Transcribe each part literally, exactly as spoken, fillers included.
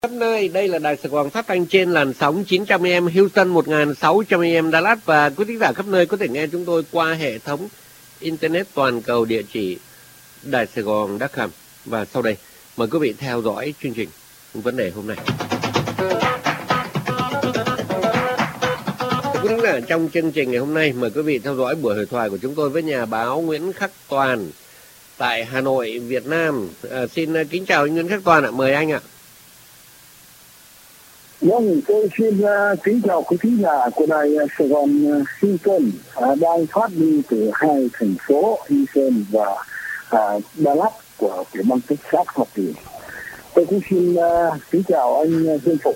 khắp nơi. Đây là Đài Sài Gòn phát thanh trên làn sóng chín trăm a em Houston, một nghìn sáu trăm a em Dallas, và quý thính giả khắp nơi có thể nghe chúng tôi qua hệ thống internet toàn cầu, địa chỉ đài sài gòn chấm com. Và sau đây mời quý vị theo dõi chương trình vấn đề hôm nay. Quý thính giả, trong chương trình ngày hôm nay mời quý vị theo dõi buổi hội thoại của chúng tôi với nhà báo Nguyễn Khắc Toàn tại Hà Nội, Việt Nam. À, xin kính chào anh Nguyễn Khắc Toàn ạ, mời anh ạ. Vâng, tôi xin uh, kính chào quý khán giả của đài Sài Gòn uh, Houston, uh, đang phát đi từ hai thành phố Houston và uh, Dallas của tiểu bang Texas, Hoa Kỳ. Tôi cũng xin uh, kính chào anh uh, Dương Phục.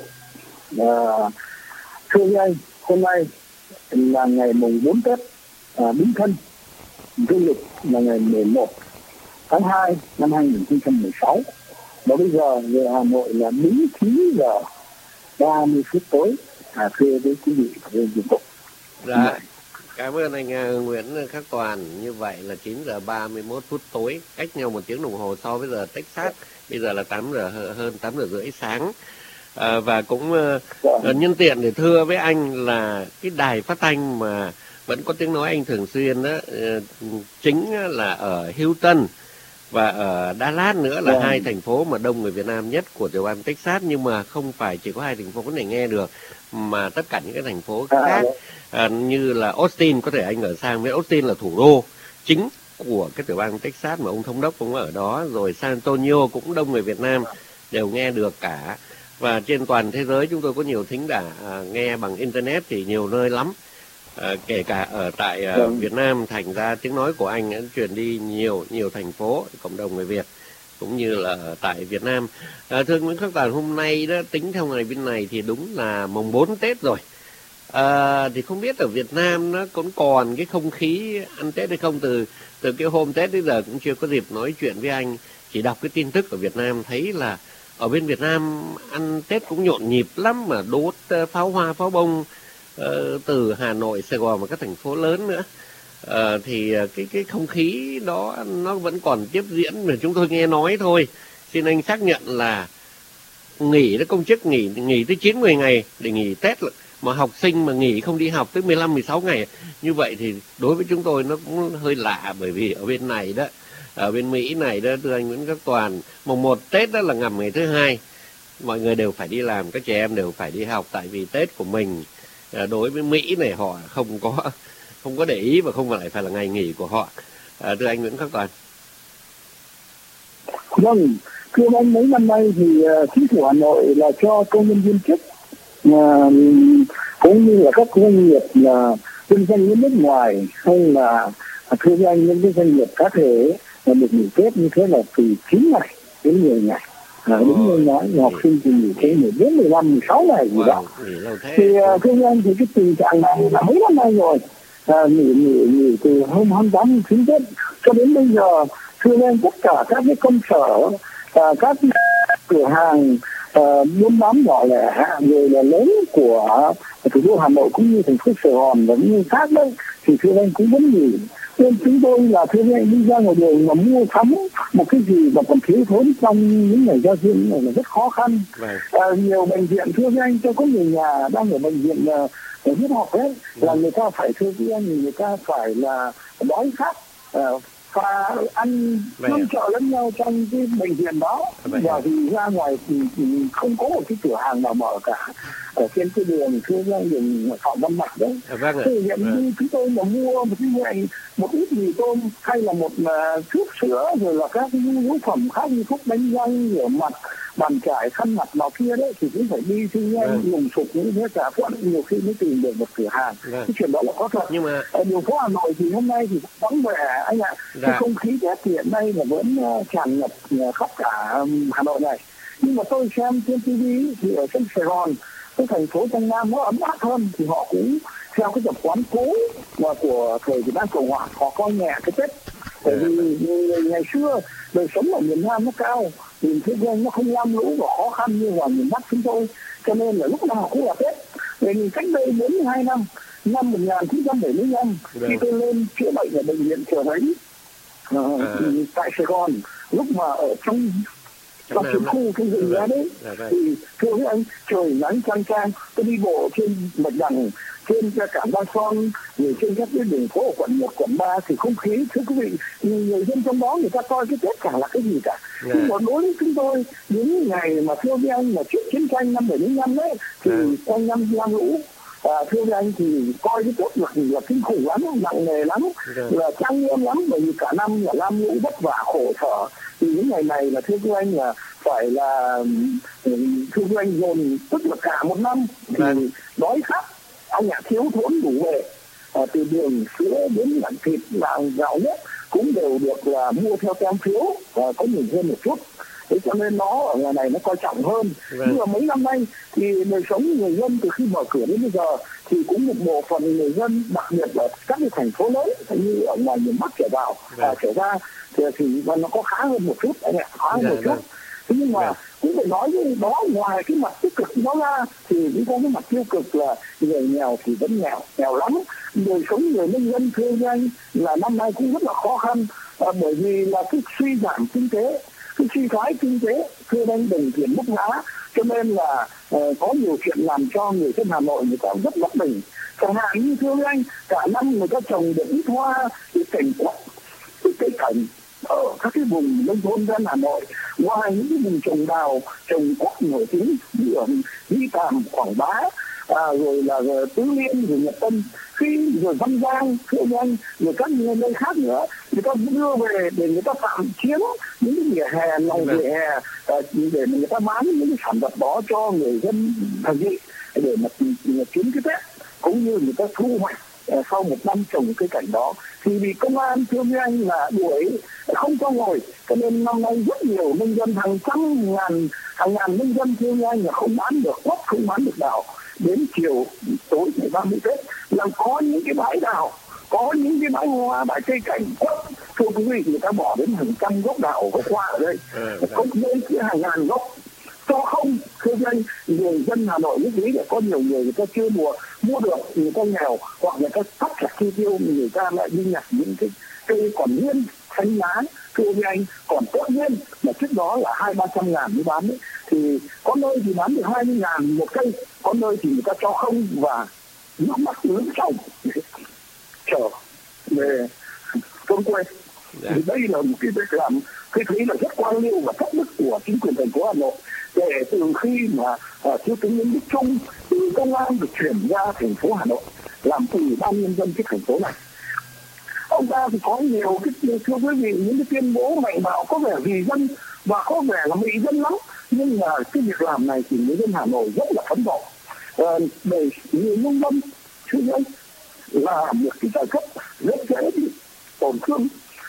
Uh, thưa với anh, hôm nay là ngày mùng bốn Tết uh, Bính Thân, dương lịch là ngày mười một tháng hai năm hai nghìn không trăm mười sáu. Và bây giờ về Hà Nội là đúng chín giờ ba mươi phút tối. À, thưa với quý vị và các bạn. Dạ, cảm ơn anh uh, Nguyễn Khắc Toàn. Như vậy là chín giờ ba mươi mốt phút tối, cách nhau một tiếng đồng hồ so với giờ Texas. Bây giờ là tám giờ hơn tám giờ rưỡi sáng. À, và cũng uh, nhân tiện để thưa với anh là cái đài phát thanh mà vẫn có tiếng nói anh thường xuyên đó, uh, chính là ở Houston và ở Dallas nữa, là yeah. hai thành phố mà đông người Việt Nam nhất của tiểu bang Texas. Nhưng mà không phải chỉ có hai thành phố này nghe được, mà tất cả những cái thành phố khác à, như là Austin, có thể anh ở sang với Austin là thủ đô chính của cái tiểu bang Texas mà ông thống đốc cũng ở đó, rồi San Antonio cũng đông người Việt Nam đều nghe được cả. Và trên toàn thế giới chúng tôi có nhiều thính giả à, nghe bằng internet thì nhiều nơi lắm. À, kể cả ở tại uh, ừ. Việt Nam, thành ra tiếng nói của anh đã truyền đi nhiều nhiều thành phố, cộng đồng người Việt cũng như là ở tại Việt Nam. À, thưa Nguyễn Khắc Toàn, hôm nay đó tính theo ngày bên này thì đúng là mùng bốn Tết rồi. À, thì không biết ở Việt Nam nó cũng còn cái không khí ăn Tết hay không? Từ từ cái hôm Tết đến giờ cũng chưa có dịp nói chuyện với anh, chỉ đọc cái tin tức ở Việt Nam thấy là ở bên Việt Nam ăn Tết cũng nhộn nhịp lắm, mà đốt uh, pháo hoa pháo bông uh, từ Hà Nội, Sài Gòn và các thành phố lớn nữa. Uh, thì uh, cái cái không khí đó nó vẫn còn tiếp diễn, mà chúng tôi nghe nói thôi. Xin anh xác nhận là nghỉ đó, công chức nghỉ nghỉ tới chín mười ngày để nghỉ Tết, mà học sinh mà nghỉ không đi học tới mười lăm mười sáu ngày. Như vậy thì đối với chúng tôi nó cũng hơi lạ, bởi vì ở bên này đó, ở bên Mỹ này đó, thưa anh Nguyễn Khắc Toàn, mùng một Tết đó là ngầm ngày thứ hai, mọi người đều phải đi làm, các trẻ em đều phải đi học, tại vì Tết của mình đối với Mỹ này họ không có không có để ý và không phải phải là ngày nghỉ của họ. À, thưa anh Nguyễn Khắc Toàn. Vâng, thưa anh, mấy năm nay thì uh, chính phủ Hà Nội là cho công nhân viên chức uh, cũng như là các doanh nghiệp là kinh doanh với nước ngoài, hay là uh, thưa anh, những cái doanh nghiệp cá thể là được nghỉ Tết như thế là từ chín ngày đến mười ngày. À, đúng như nói, học sinh thì nghỉ thế mười bốn, mười lăm, mười sáu ngày gì wow, đó. Thì uh, thưa anh, thì cái tình trạng này là mấy năm nay rồi. À, nghỉ, nghỉ, nghỉ từ hôm hai mươi tám chín Tết cho đến bây giờ. Thưa anh, tất cả các cái công sở, à, các cửa hàng à, buôn bán nhỏ lẻ người là lớn của thủ đô Hà Nội cũng như thành phố Sài Gòn và những khác đấy, thì thưa anh cũng vẫn nghỉ. Nên chúng tôi là thưa anh đi ra ngoài đường mà mua sắm một cái gì mà còn thiếu thốn trong những ngày giao diễn này là rất khó khăn. À, nhiều bệnh viện thưa anh, tôi có người nhà đang ở bệnh viện à, ở huyết học đấy, là người ta phải thưa với anh, người ta phải là đói khát à, và ăn nâng trợ lẫn nhau trong cái bệnh viện đó. Và thì ra ngoài thì, thì không có một cái cửa hàng nào mở cả ở trên cái đường thưa với anh, đường Phạm Văn Bạch đấy. Thì hiện như chúng tôi mà mua một cái ngày một ít mì tôm hay là một uh, thuốc sữa, rồi là các cái nhu yếu phẩm khác như thuốc đánh răng, rửa mặt, bàn chải, khăn mặt nào kia đấy, thì cũng phải đi thư nhanh lùng sục những cái cả quận, nhiều khi mới tìm được một cửa hàng. Cái chuyện đó là có thật. Nhưng mà ở đường phố Hà Nội thì hôm nay thì vắng vẻ anh ạ. Dạ. Cái không khí Tết thì hiện nay là vẫn uh, tràn ngập uh, khắp cả um, Hà Nội này. Nhưng mà tôi xem trên ti vi thì ở trong Sài Gòn, cái thành phố trong Nam nó ấm áp hơn, thì họ cũng theo cái tập quán cũ và của thời Việt Nam Cộng Hòa, họ coi nhẹ cái Tết. Bởi vì ngày xưa đời sống ở miền Nam nó cao, miền Tây nó không lam lũ và khó khăn như ở miền Bắc chúng tôi, cho nên là lúc nào cũng là Tết. Vì cách đây bốn mươi hai năm, năm một nghìn chín trăm bảy mươi lăm, khi tôi lên chữa bệnh ở bệnh viện Chợ Rẫy uh, à. tại Sài Gòn, lúc mà ở trong trong chiến khu cái rừng ra đấy. Thì thưa với anh, trời nắng chang chang, tôi đi bộ trên Bạch Đằng, trên cả Ba Son, rồi trên các cái đường phố ở quận một, quận ba thì không khí, thưa quý vị, người dân trong đó người ta coi cái Tết chẳng là cái gì cả. Yeah. Nhưng mà đối với chúng tôi, những ngày mà thưa với anh mà trước chiến tranh năm bảy mươi lăm đấy, thì yeah. quanh năm lam lũ, à, thưa với anh thì coi cái Tết là, là kinh khủng lắm, nặng nề lắm, yeah. là trang nghiêm lắm, bởi vì cả năm là lam lũ vất vả khổ sở. Thì những ngày này là thưa với anh là phải là thưa với anh dồn, tức là cả một năm thì yeah. đói khát, ông nhà thiếu thốn đủ về, à, từ đường sữa đến lạng thịt, lạng gạo nhất cũng đều được là mua theo tem phiếu, và có nhiều hơn một chút. Thế cho nên nó ở ngoài này nó coi trọng hơn. Right. Nhưng mà mấy năm nay thì đời sống người dân từ khi mở cửa đến bây giờ thì cũng một bộ phận người dân, đặc biệt là các cái thành phố lớn như ở ngoài miền Bắc trở vào, right. à, trở ra thì, thì nó có khá hơn một chút, anh ạ, khá hơn right, một chút. Right. Thế nhưng mà yeah. cũng phải nói với đó, ngoài cái mặt tích cực đó ra thì cũng có cái mặt tiêu cực là người nghèo thì vẫn nghèo, nghèo lắm. Đời sống người nông dân thưa với anh là năm nay cũng rất là khó khăn, à, bởi vì là cái suy giảm kinh tế, cái suy thoái kinh tế, thưa anh, đồng tiền mất giá, cho nên là uh, có nhiều chuyện làm cho người dân Hà Nội người ta rất bất bình. Chẳng hạn như thưa anh, cả năm người ta trồng được ít hoa, cái cảnh quất, cái cây cảnh ở các cái vùng nông thôn dân Hà Nội, ngoài những cái vùng trồng đào, trồng quất nổi tiếng như ở Nghi Tàm, Quảng Bá, à, rồi là rồi Tứ Liên, rồi Nhật Tân, khi rồi Văn Giang, thưa anh, rồi các nơi khác nữa, người ta đưa về để người ta tạm chiếm những cái vỉa hè, lòng vỉa hè, à, để người ta bán những cái sản vật đó cho người dân thành thị để mà, mà kiếm cái Tết, cũng như người ta thu hoạch uh, sau một năm trồng cây cảnh đó. Thì vì công an thưa với anh là đuổi không cho ngồi, cho nên năm nay rất nhiều nông dân, hàng trăm ngàn hàng ngàn nông dân thưa với anh là không bán được quất, không bán được đào. Đến chiều tối ngày ba mươi Tết là có những cái bãi đào, có những cái bãi hoa, bãi cây cảnh quất, thưa quý vị, người ta bỏ đến hàng trăm gốc đào gốc hoa ở đây, không đến cái hàng ngàn gốc cho không. Thưa anh, người dân Hà Nội lúc ý là có nhiều người người ta chưa mua mua được, người ta nghèo hoặc người ta thắt chặt chi tiêu, người ta lại đi nhặt những cái cây còn nguyên xanh lá, thưa với anh, còn tốt nguyên mà trước đó là hai ba trăm ngàn mới bán ấy. Thì có nơi thì bán được hai mươi ngàn một cây, có nơi thì người ta cho không và nước mắt nước chồng chờ về thôn quê. Yeah. Thì đây là một cái việc làm cái thấy là rất quan liêu và thất đức của chính quyền thành phố Hà Nội. Để từ khi mà uh, thiếu tướng Nguyễn Đức Chung từ công an được chuyển ra thành phố Hà Nội làm ủy ban nhân dân cái thành phố này, ông ta thì có nhiều cái, thưa quý vị, những cái tuyên bố mạnh bạo có vẻ vì dân và có vẻ là mỹ dân lắm, nhưng mà cái việc làm này thì người dân Hà Nội rất là phẫn nộ. Uh, để người nông dân thưa anh là một cái giai cấp rất dễ bị tổn thương.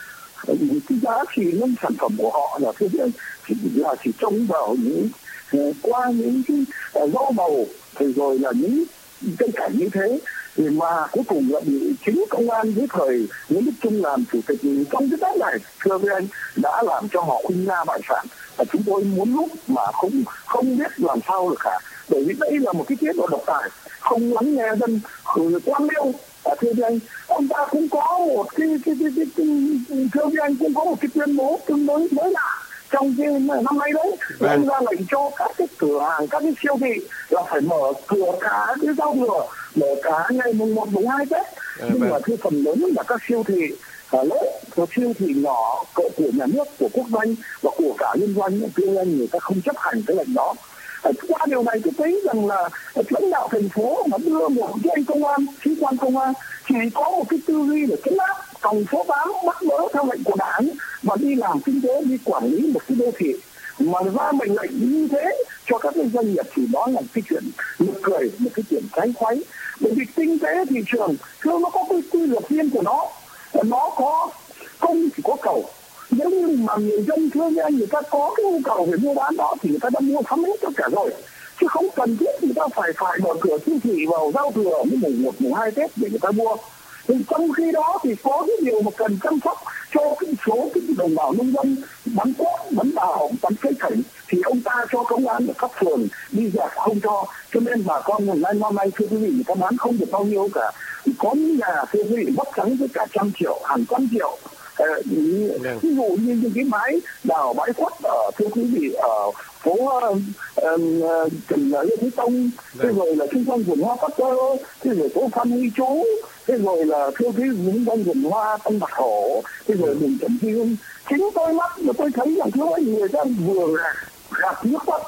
Cái giá trị nông sản phẩm của họ là thưa anh chỉ là chỉ trông vào những uh, qua những cái uh, rau màu thì rồi là những cây cảnh như thế, thì mà cuối cùng là bị chính công an dưới thời Nguyễn Đức Chung làm chủ tịch trong cái Tết này, thưa với anh, đã làm cho họ khuynh gia bại sản, và chúng tôi muốn lúc mà không không biết làm sao được cả, bởi vì đây là một cái chế độ độc tài, không lắng nghe dân, quan liêu. À, thưa với anh, ông ta cũng có một cái, cái, cái, cái, cái thưa với anh, cũng có một cái tuyên bố tương đối mới lạ trong cái năm nay đấy, ông ra lệnh cho các cái cửa hàng, các cái siêu thị là phải mở cửa cả cái giao thừa, mở cả ngày mùng một, mùng hai Tết. À, nhưng mà thưa phần lớn là các siêu thị lớn, uh, siêu thị nhỏ của nhà nước, của quốc doanh và của cả liên doanh, thưa anh, người ta không chấp hành cái lệnh đó. Qua điều này tôi thấy rằng là lãnh đạo thành phố mà đưa một cái anh công an, sĩ quan công an chỉ có một cái tư duy để chấn áp, phòng số tám bắt bớ theo lệnh của đảng và đi làm kinh tế, đi quản lý một cái đô thị mà ra mệnh lệnh như thế cho các cái doanh nghiệp, thì đó là cái chuyện nực cười, một cái chuyện trái khuấy. Bởi vì kinh tế thị trường thường nó có cái quy luật riêng của nó, nó có cung thì có cầu. Nếu như mà người dân thưa với anh, người ta có cái nhu cầu về mua bán đó thì người ta đã mua sắm hết tất cả rồi, chứ không cần thiết người ta phải phải mở cửa siêu thị vào giao thừa với mùng một, mùng hai Tết để người ta mua. Thì trong khi đó thì có cái điều mà cần chăm sóc cho cái số cái đồng bào nông dân bắn quất, bắn đào, bắn cây cảnh, thì ông ta cho công an ở các phường đi dẹp không cho. Cho nên bà con ngày nay năm nay thưa quý vị, người ta bán không được bao nhiêu cả. Có những nhà thưa quý vị mất trắng với cả trăm triệu, hàng trăm triệu Vâng. ví dụ như những cái bãi đào bãi quất ở thưa quý vị ở phố Trần Lê Thế Tông, thế rồi là xung quanh vườn hoa Cát Tơ, thế rồi phố Phan Huy Chú, thế rồi là thưa quý vị những quanh vườn hoa Tân Bạc Hổ, thế rồi đường Trần Duy Hưng. Chính tôi mắt mà tôi thấy rằng thưa anh, người ta vừa gạt nước mắt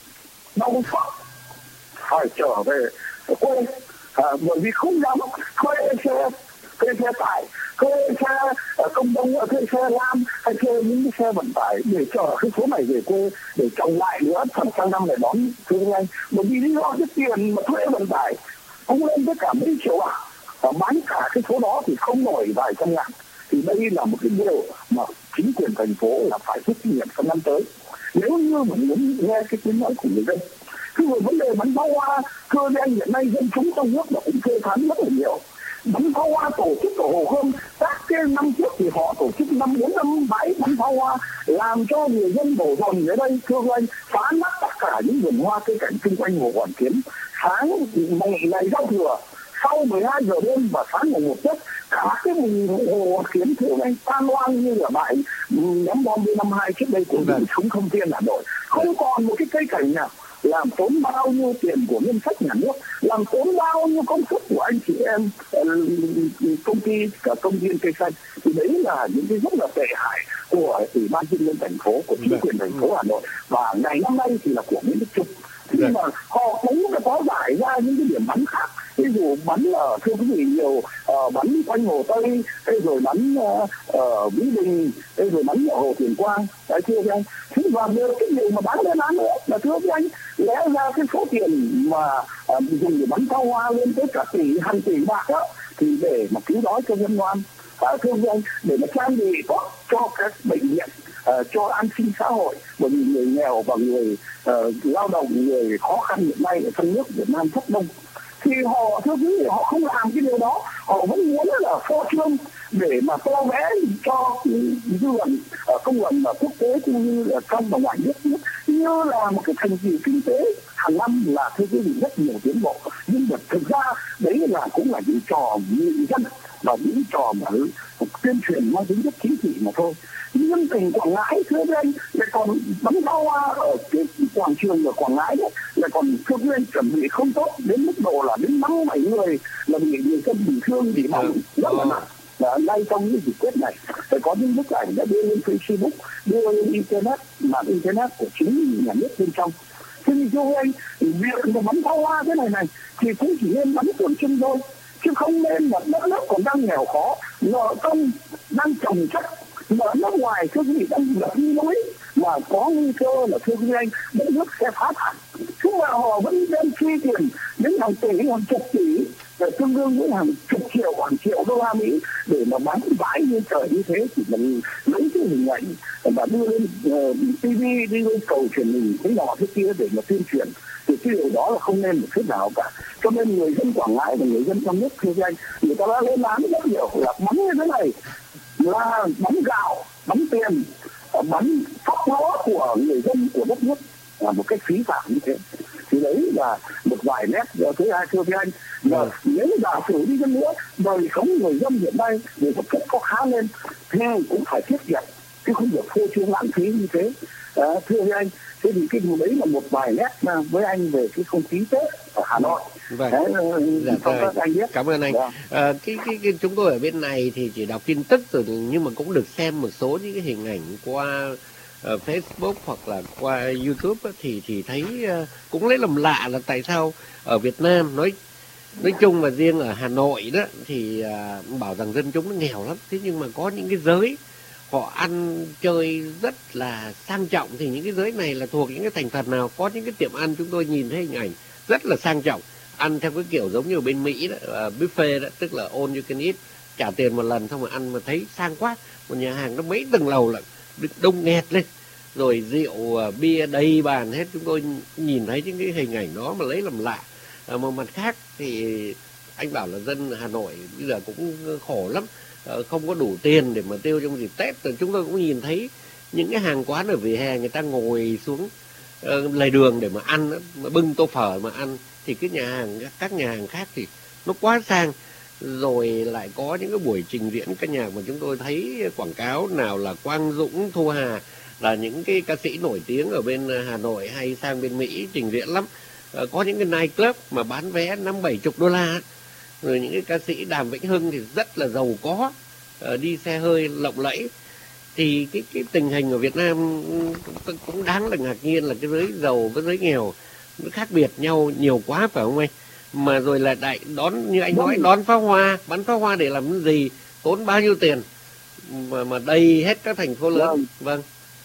đau xót phải trở về quê, à, bởi vì không dám thuê xe thuê xe tải, thuê xe công đông, thuê xe lam hay thuê những cái xe vận tải để chở cái số này về quê để trồng lại nữa phần sang năm để đón thưa anh. Bởi vì lý do cái tiền mà thuê vận tải cũng lên tới cả mấy triệu bạc, và bán cả cái số đó thì không nổi vài trăm ngàn. Thì đây là một cái điều mà chính quyền thành phố là phải rút kinh nghiệm trong năm tới, nếu như mình muốn nghe cái tiếng nói của người dân. Cái rồi vấn đề bắn pháo hoa, thưa với anh, hiện nay dân chúng trong nước là cũng phê phán rất là nhiều. Bắn pháo hoa tổ chức ở Hồ Gươm, các cái năm trước thì họ tổ chức năm bốn năm bãi bắn pháo hoa, làm cho người dân đổ dồn ở đây, thưa anh, phá nát tất cả những vườn hoa cây cảnh xung quanh Hồ Hoàn Kiếm. Sáng ngày giao thừa, sau mười hai giờ đêm và sáng ngày một Tết, cả cái vùng Hồ Hoàn Kiếm thưa anh tan loang như là bãi ném bom B năm mươi hai trước đây của những súng không thiên Hà Nội. Không còn một cái cây cảnh nào, làm tốn bao nhiêu tiền của ngân sách nhà nước, làm tốn bao nhiêu công sức của anh chị em công ty, cả công viên cây xanh. Thì đấy là những cái rất là tệ hại của ủy ban nhân dân thành phố, của chính quyền thành phố Hà Nội, và ngày năm nay thì là của Nguyễn Đức Chung. Nhưng mà họ cũng đã có giải ra những cái điểm bắn khác, ví dụ bắn ở thưa quý vị nhiều uh, bắn quanh Hồ Tây, hay rồi bắn ở uh, Mỹ Đình, hay rồi bắn ở Hồ Tuyền Quang, đấy thưa với anh. Thế và được cái điều mà bán lên án nữa là thưa với anh, lẽ ra cái số tiền mà uh, dùng để bắn pháo hoa lên tới cả tỷ, hàng tỷ bạc đó, thì để mà cứu đói cho dân ngoan, uh, thưa với anh, để mà trang bị tốt cho các bệnh viện, Uh, cho an sinh xã hội, bởi vì người nghèo và người uh, lao động, người khó khăn hiện nay ở trong nước Việt Nam rất đông, thì họ thưa quý vị, họ không làm cái điều đó, họ vẫn muốn là phô trương để mà tô vẽ cho dư luận, công luận và quốc tế cũng như là trong và ngoài nước như là một cái thành tựu kinh tế hàng năm, là thưa quý vị rất nhiều tiến bộ. Nhưng mà thực ra đấy là cũng là những trò người dân và những trò mà tuyên truyền mang tính chất chính trị mà thôi. Nhưng tỉnh Quảng Ngãi thưa với anh lại còn bắn pháo hoa ở cái quảng trường ở Quảng Ngãi đấy, lại còn thưa với anh chuẩn bị không tốt đến mức độ là đến năm bảy người là bị người dân bị thương, bị bỏng rất là nặng. Và ngay trong những dịp Tết này phải có những bức ảnh đã đưa lên Facebook, đưa lên internet, mà internet của chính nhà nước bên trong. Thế thì thưa anh, việc mà bắn pháo hoa thế này này thì cũng chỉ nên bắn tượng trưng thôi, chứ không nên mà đất nước còn đang nghèo khó, nợ công đang trồng chất, mà nước ngoài thưa quý vị đang lập núi mà có nguy cơ là thưa quý anh đất nước sẽ phá sản. Chứ mà họ vẫn đem chi tiền đến hàng tỷ, hàng chục tỷ, tương đương với hàng chục triệu, hàng triệu đô la Mỹ để mà bán vãi như trời như thế, thì mình lấy cái hình ảnh và đưa lên uh, ti vi, đi lên cầu truyền hình thế nọ thế kia để mà tuyên truyền, thì cái điều đó là không nên một chút nào cả. Cho nên người dân Quảng Ngãi và người dân trong nước thưa anh, người ta đã lên án rất nhiều là bắn như thế này là bắn gạo, bắn tiền, bắn phóc lúa của người dân của đất nước là một cách phí phạm như thế. Thì đấy là một vài nét. Thứ hai thưa với anh, là nếu giả sử đi dân nữa, đời sống người dân hiện nay để vật chất có khá lên thì cũng phải tiết kiệm, chứ không được phô trương lãng phí như thế. À, thưa với anh, thế thì cái điều đấy là một vài nét với anh về cái không khí Tết ở Hà Nội. Vâng. Đấy, dạ, vâng. Anh biết. Cảm ơn anh. Vâng. À, cái, cái, cái chúng tôi ở bên này thì chỉ đọc tin tức rồi, nhưng mà cũng được xem một số những cái hình ảnh qua uh, Facebook hoặc là qua YouTube á, thì thì thấy uh, cũng lấy làm lạ là tại sao ở Việt Nam nói nói chung và riêng ở Hà Nội đó thì uh, bảo rằng dân chúng nó nghèo lắm, thế nhưng mà có những cái giới họ ăn chơi rất là sang trọng. Thì những cái giới này là thuộc những cái thành phần nào? Có những cái tiệm ăn chúng tôi nhìn thấy hình ảnh rất là sang trọng, ăn theo cái kiểu giống như ở bên Mỹ đó, uh, buffet đó, tức là all you can eat, trả tiền một lần xong rồi ăn mà thấy sang quá. Một nhà hàng nó mấy tầng lầu lận, đông nghẹt lên, rồi rượu uh, bia đầy bàn hết. Chúng tôi nhìn thấy những cái hình ảnh đó mà lấy làm lạ. Uh, một mặt khác thì anh bảo là dân Hà Nội bây giờ cũng khổ lắm, uh, không có đủ tiền để mà tiêu trong dịp Tết. Rồi chúng tôi cũng nhìn thấy những cái hàng quán ở vỉa hè người ta ngồi xuống uh, lề đường để mà ăn, mà bưng tô phở mà ăn. Thì cái nhà hàng, các nhà hàng khác thì nó quá sang. rồi lại có những cái buổi trình diễn ca nhạc mà chúng tôi thấy quảng cáo, nào là Quang Dũng, Thu Hà, là những cái ca sĩ nổi tiếng ở bên Hà Nội hay sang bên Mỹ trình diễn lắm. Ờ, có những cái night club mà bán vé năm bảy chục đô la, rồi những cái ca sĩ Đàm Vĩnh Hưng thì rất là giàu có, ờ, đi xe hơi lộng lẫy. Thì cái cái tình hình ở Việt Nam cũng, cũng đáng là ngạc nhiên, là cái giới giàu với giới nghèo nó khác biệt nhau nhiều quá, phải không anh? Mà rồi là đại đón, như anh nói, đón pháo hoa, bắn pháo hoa để làm cái gì, tốn bao nhiêu tiền mà mà đầy hết các thành phố lớn. Vâng, vâng.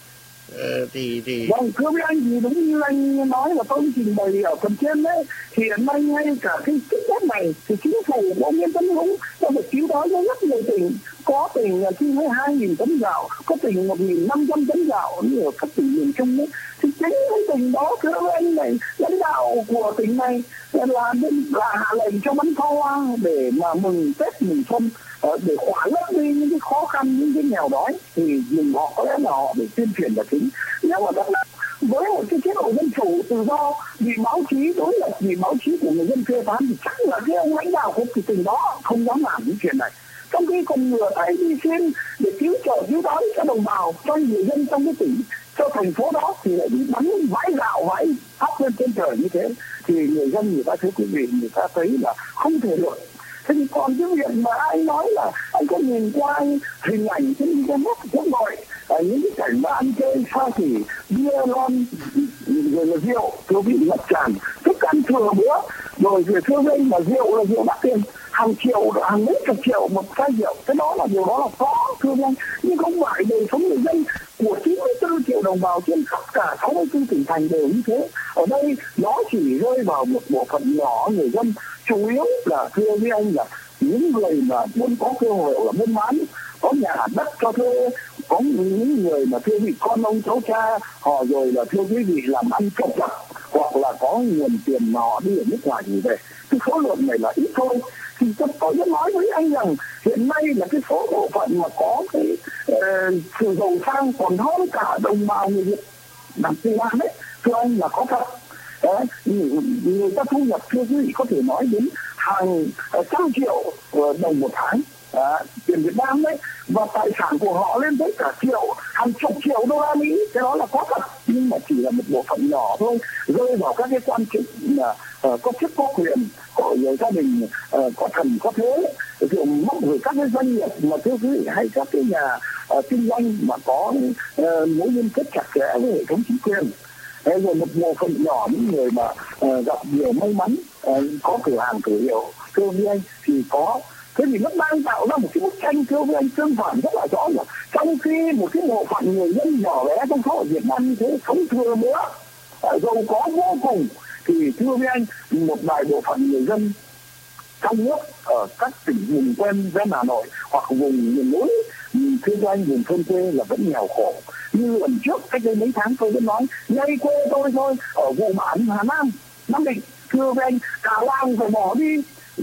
Ờ, thì thì vâng, thưa với anh thì đúng như anh nói là tôi trình bày ở phần trên đấy, thì hiện nay ngay cả cái chính sách này thì chính phủ của Nguyễn Tấn Dũng đã được cứu đói cho rất nhiều tỉnh, có tỉnh là chi với hai nghìn tấn gạo, có tỉnh một nghìn năm trăm tấn gạo ở các tỉnh miền Trung đấy. Thì chính cái tỉnh đó, thưa với anh này, lãnh đạo của tỉnh này là là hạ lệnh cho bắn pháo hoa để mà mừng Tết mừng xuân, để khỏa lấp đi những cái khó khăn, những cái nghèo đói, thì dùng họ có lẽ là họ để tuyên truyền là chính. Nếu mà đó với một cái chế độ dân chủ tự do, vì báo chí đối lập, vì báo chí của người dân phê phán, thì chắc là cái ông lãnh đạo của cái tỉnh đó không dám làm những chuyện này. Trong khi còn ngừa tay đi xin để cứu trợ cứu đói cho đồng bào, cho người dân trong cái tỉnh, cho thành phố đó, thì lại đi bắn vãi gạo vãi thắp lên trên trời như thế, thì người dân, người ta, thưa quý vị, người ta thấy là không thể được. Thế thì còn cái việc mà anh nói là anh có nhìn qua hình ảnh trên internet cũng gọi ở những cái cảnh mà ăn chơi xa xỉ, bia lon rồi là rượu, thưa quý vị, ngập tràn, thức ăn thừa bữa, rồi về thưa với mà rượu là rượu đắt tiền, hàng triệu, hàng mấy chục triệu một chai rượu, cái đó là điều đó là có, thưa anh, nhưng không phải đời sống người dân của chín mươi tư triệu đồng bào trên khắp cả sáu mươi tư tỉnh thành đều như thế. Ở đây nó chỉ rơi vào một bộ phận nhỏ người dân, chủ yếu là thưa với anh là những người mà muốn có cơ hội là buôn bán, có nhà đất cho thuê, có những người mà thưa vị con ông cháu cha họ, rồi là thưa quý vị làm ăn trộm cắp, hoặc là có nguồn tiền mà họ đi ở nước ngoài gì về. Cái số lượng này là ít thôi. Thì tôi đã nói với anh rằng hiện nay là cái số bộ phận mà có cái uh, sự giàu sang còn hơn cả đồng bào người Việt làm Tây Lan đấy, thưa anh là có thật. Đấy, người ta thu nhập thưa quý vị có thể nói đến hàng trăm triệu đồng một tháng à, tiền Việt Nam đấy, và tài sản của họ lên tới cả triệu, hàng chục triệu đô la Mỹ, cái đó là có thật, nhưng mà chỉ là một bộ phận nhỏ thôi, rơi vào các cái quan chức là uh, có chức có quyền, có người gia đình uh, có thần có thế, rồi móc rồi các cái doanh nghiệp mà thưa quý vị, hay các cái nhà uh, kinh doanh mà có uh, mối liên kết chặt chẽ với hệ thống chính quyền. Thế rồi một bộ phận nhỏ những người mà uh, gặp nhiều may mắn, uh, có cửa hàng cửa hiệu, thưa với anh, thì có. Thế thì nó đang tạo ra một cái bức tranh, thưa với anh, tương phản rất là rõ, là trong khi một cái bộ phận người dân nhỏ bé trong xã hội Việt Nam như thế, sống thừa nữa, uh, giàu có vô cùng, thì thưa với anh, một vài bộ phận người dân trong nước ở các tỉnh vùng ven ven Hà Nội hoặc vùng miền núi, thưa với anh, vùng thôn quê là vẫn nghèo khổ. Như lần trước cách đây mấy tháng tôi đã nói, ngay quê tôi thôi, ở vụ bản Hà Nam, Nam Định, thưa với anh, cả làng phải bỏ đi,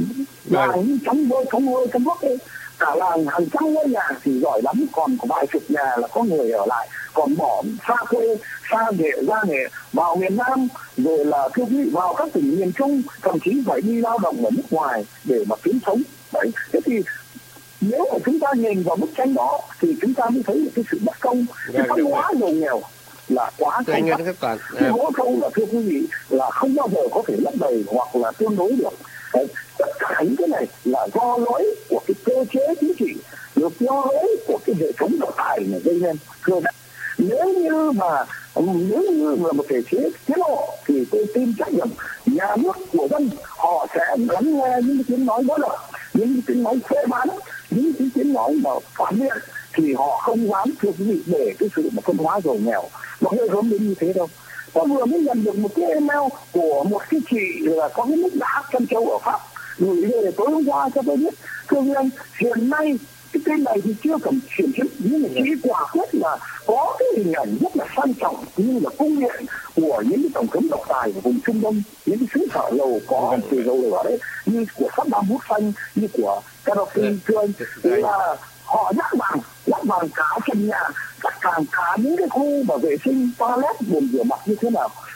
làng chống vơi chống vơi trong nước ấy, cả làng hàng trăm ngôi nhà thì giỏi lắm, còn có vài chục nhà là có người ở lại, còn bỏ xa quê, xa nghệ, ra nghệ vào miền Nam, rồi là thưa quý vị vào các tỉnh miền Trung, thậm chí phải đi lao động ở nước ngoài để mà kiếm sống. Đấy, thế thì nếu mà chúng ta nhìn vào bức tranh đó thì chúng ta mới thấy được cái sự bất công, cái văn hóa giàu nghèo là quá sâu sắc. Cái hố sâu là thưa quý vị là không bao giờ có thể lấp đầy hoặc là tương đối được. Đấy, tất cả những cái này là do lỗi của cái cơ chế chính trị, được do lỗi của cái hệ thống độc tài này gây nên. Thưa bạn, nếu như mà nếu như là một thể chế tiết lộ thì tôi tin chắc rằng nhà nước của dân họ sẽ lắng nghe những cái tiếng nói đó, là những cái tiếng nói phê phán, những cái tiếng nói mà phản biện, thì họ không dám, thưa quý vị, để cái sự mà phân hóa giàu nghèo nó hơi hướng đến như thế đâu. Tôi vừa mới nhận được một cái email của một cái chị là có cái nước đá Trân Châu ở Pháp gửi về tối hôm qua cho tôi biết, thưa anh, hiện nay cái tên này thì chưa cần chuyển chức, nhưng mà chỉ quả quyết là có cái hình ảnh rất là sang trọng như là cung điện của những cái tổng thống độc tài của vùng Trung Đông, những cái xứ sở lầu có từ dầu lửa đấy, như của Saddam Hussein, như của Gaddafi, thưa anh, là họ dắt vàng dắt vàng cả trần nhà, tất cả cả những cái khu mà vệ sinh toilet, bồn rửa mặt như thế nào,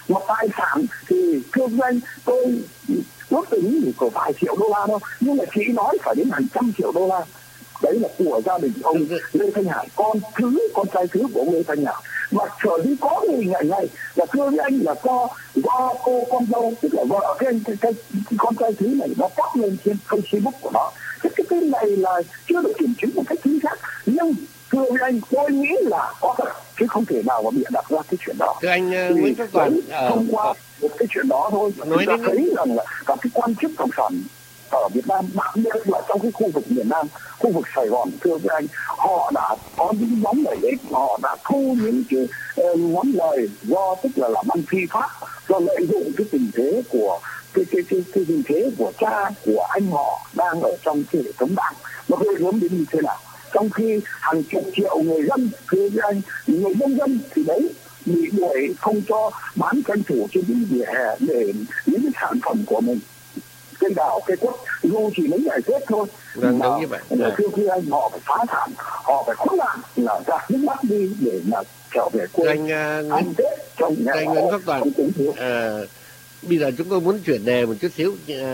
Mà tài sản thì thưa anh, tôi ước tính thì có vài triệu đô la thôi, nhưng mà chị nói phải đến hàng trăm triệu đô la. Đấy là của gia đình ông Lê Thanh Hải, con thứ con trai thứ của ông Lê Thanh Hải. Mà sở dĩ có cái hình ảnh này là thưa với anh là do do cô con dâu, tức là vợ cái, cái, cái, cái con trai thứ này nó post lên trên Facebook của nó. Thế cái tin này là chưa được kiểm chứng một cách chính xác, nhưng thưa với anh, tôi nghĩ là có thật, chứ không thể nào mà bịa đặt ra cái chuyện đó. Thưa anh uh, Nguyễn Quốc Toàn, thông qua một cái chuyện đó thôi, chúng ta thấy rằng là các cái quan chức cộng sản ở Việt Nam, đặc biệt là trong cái khu vực miền Nam, khu vực Sài Gòn, thưa với anh, họ đã có những nhóm lợi ích, họ đã thu những cái uh, món lời do tức là làm ăn phi pháp, do lợi dụng cái tình thế của cái cái cái cái tình thế của cha của anh họ đang ở trong cái hệ thống đảng, nó gây gớm đến như thế nào. Trong khi hàng chục triệu người dân, thưa với anh, người nông dân thì đấy bị đuổi không cho bán tranh thủ trên những vỉa hè để những cái sản phẩm của mình, cây đào cây quất, dù chỉ mấy ngày Tết thôi. Vâng, đúng như vậy. Thưa khi anh, họ phải phá sản, họ phải khốn nạn là ra nước mắt đi để mà trở về quê anh uh, ăn Tết trong nhà. Anh Nguyễn Quốc Toàn, à, bây giờ chúng tôi muốn chuyển đề một chút xíu, à,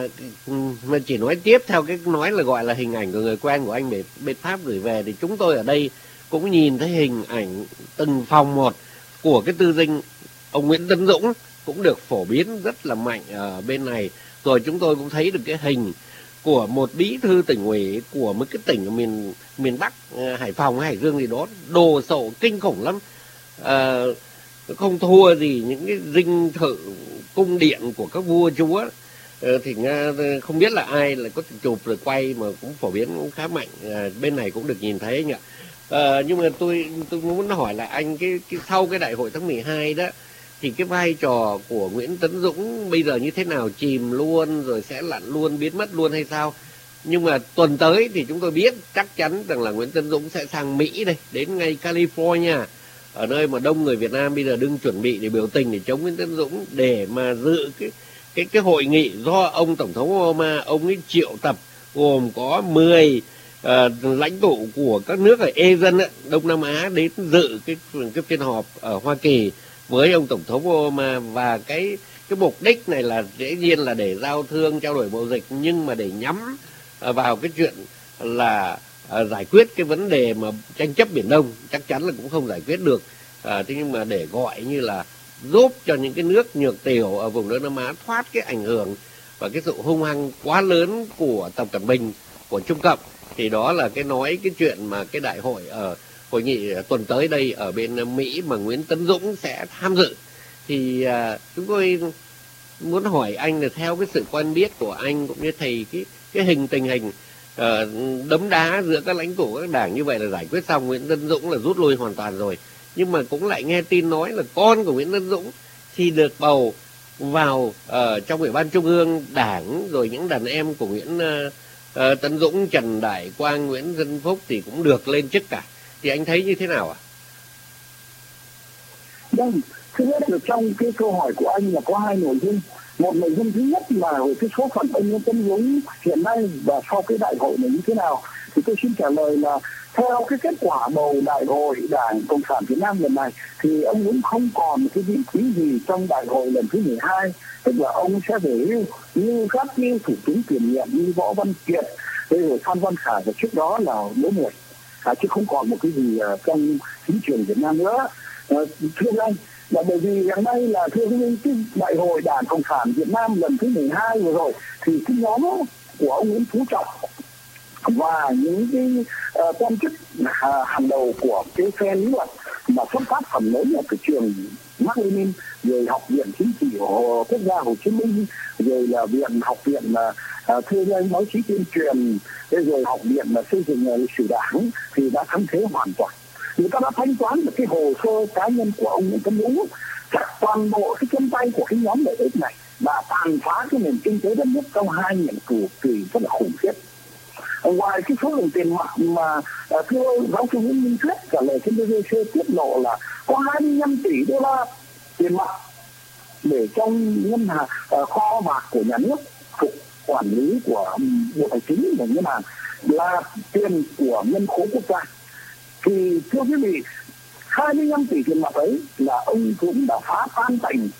mà chỉ nói tiếp theo cái nói là gọi là hình ảnh của người quen của anh bên, bên Pháp gửi về, thì chúng tôi ở đây cũng nhìn thấy hình ảnh từng phòng một của cái tư dinh ông Nguyễn Tấn Dũng cũng được phổ biến rất là mạnh ở bên này. Rồi chúng tôi cũng thấy được cái hình của một bí thư tỉnh ủy của một cái tỉnh ở miền miền Bắc, Hải Phòng hay Hải Dương gì đó, đồ sộ kinh khủng lắm, à, không thua gì những cái dinh thự cung điện của các vua chúa. à, thì Nga không biết là ai là có chụp rồi quay mà cũng phổ biến cũng khá mạnh, à, bên này cũng được nhìn thấy anh ạ. À, nhưng mà tôi tôi muốn hỏi lại anh, cái, cái sau cái đại hội tháng mười hai đó thì cái vai trò của Nguyễn Tấn Dũng bây giờ như thế nào, chìm luôn rồi sẽ lặn luôn, biến mất luôn hay sao? Nhưng mà tuần tới thì chúng tôi biết chắc chắn rằng là Nguyễn Tấn Dũng sẽ sang Mỹ đây, đến ngay California, ở nơi mà đông người Việt Nam bây giờ đương chuẩn bị để biểu tình để chống Nguyễn Tấn Dũng, để mà dự cái cái cái hội nghị do ông Tổng thống Obama ông ấy triệu tập, gồm có mười uh, lãnh tụ của các nước ở a sê an, Đông Nam Á đến dự cái cái phiên họp ở Hoa Kỳ với ông Tổng thống Obama. Và cái cái mục đích này là dễ nhiên là để giao thương, trao đổi mậu dịch, nhưng mà để nhắm uh, vào cái chuyện là À, giải quyết cái vấn đề mà tranh chấp Biển Đông chắc chắn là cũng không giải quyết được, à, thế nhưng mà để gọi như là giúp cho những cái nước nhược tiểu ở vùng Đông Nam Á thoát cái ảnh hưởng và cái sự hung hăng quá lớn của Tập Cận Bình, của Trung Cộng. Thì đó là cái nói cái chuyện mà cái đại hội ở hội nghị tuần tới đây ở bên Mỹ mà Nguyễn Tấn Dũng sẽ tham dự. Thì à, chúng tôi muốn hỏi anh là theo cái sự quen biết của anh cũng như thầy, cái cái hình tình hình uh, đấm đá giữa các lãnh tụ các đảng như vậy là giải quyết xong, Nguyễn Tấn Dũng là rút lui hoàn toàn rồi, nhưng mà cũng lại nghe tin nói là con của Nguyễn Tấn Dũng thì được bầu vào uh, trong Ủy ban Trung ương Đảng, rồi những đàn em của Nguyễn uh, uh, Tấn Dũng, Trần Đại Quang, Nguyễn Xuân Phúc thì cũng được lên chức cả. Thì anh thấy như thế nào ạ? Vâng, thứ nhất là trong cái câu hỏi của anh là có hai nội dung. Một nội dung thứ nhất là về cái số phận ông Nguyễn Tấn Dũng hiện nay và sau cái đại hội này như thế nào, thì tôi xin trả lời là theo cái kết quả bầu đại hội Đảng Cộng sản Việt Nam lần này thì ông Dũng không còn cái vị trí gì trong đại hội lần thứ mười hai, tức là ông sẽ về hưu như các cái thủ tướng tiền nhiệm như Võ Văn Kiệt, rồi Phan Văn Khải, và trước đó là Đỗ Mười, à, chứ không còn một cái gì uh, trong chính trường Việt Nam nữa. Uh, thưa anh, là bởi vì hiện nay là thưa cái, cái đại hội Đảng Cộng sản Việt Nam lần thứ mười hai vừa rồi thì cái nhóm của ông Nguyễn Phú Trọng và những cái uh, quan chức uh, hàng đầu của cái phe lý luận mà xuất phát phần lớn là từ trường Mác Lênin, rồi học viện chính trị của quốc gia Hồ Chí Minh, rồi là viện học viện uh, thưa anh báo chí tuyên truyền, rồi học viện là xây dựng uh, lịch sử đảng thì đã thắng thế hoàn toàn. Người ta đã thanh toán được cái hồ sơ cá nhân của ông Nguyễn Tấn Dũng, chặt toàn bộ cái chân tay của cái nhóm lợi ích này đã tàn phá cái nền kinh tế đất nước trong hai nhiệm kỳ kỳ rất là khủng khiếp. Ngoài cái số lượng tiền mặt mà thưa giáo sư Nguyễn Minh Thuyết trả lời trên bê bê xê tiết lộ là có hai mươi lăm tỷ đô la tiền mặt để trong ngân hàng uh, kho bạc của nhà nước, cục quản lý của Bộ Tài chính và ngân hàng là tiền của ngân khố quốc gia. Thì thưa quý vị, hai mươi lăm tỷ tiền mặt ấy là ông cũng đã phá tan tành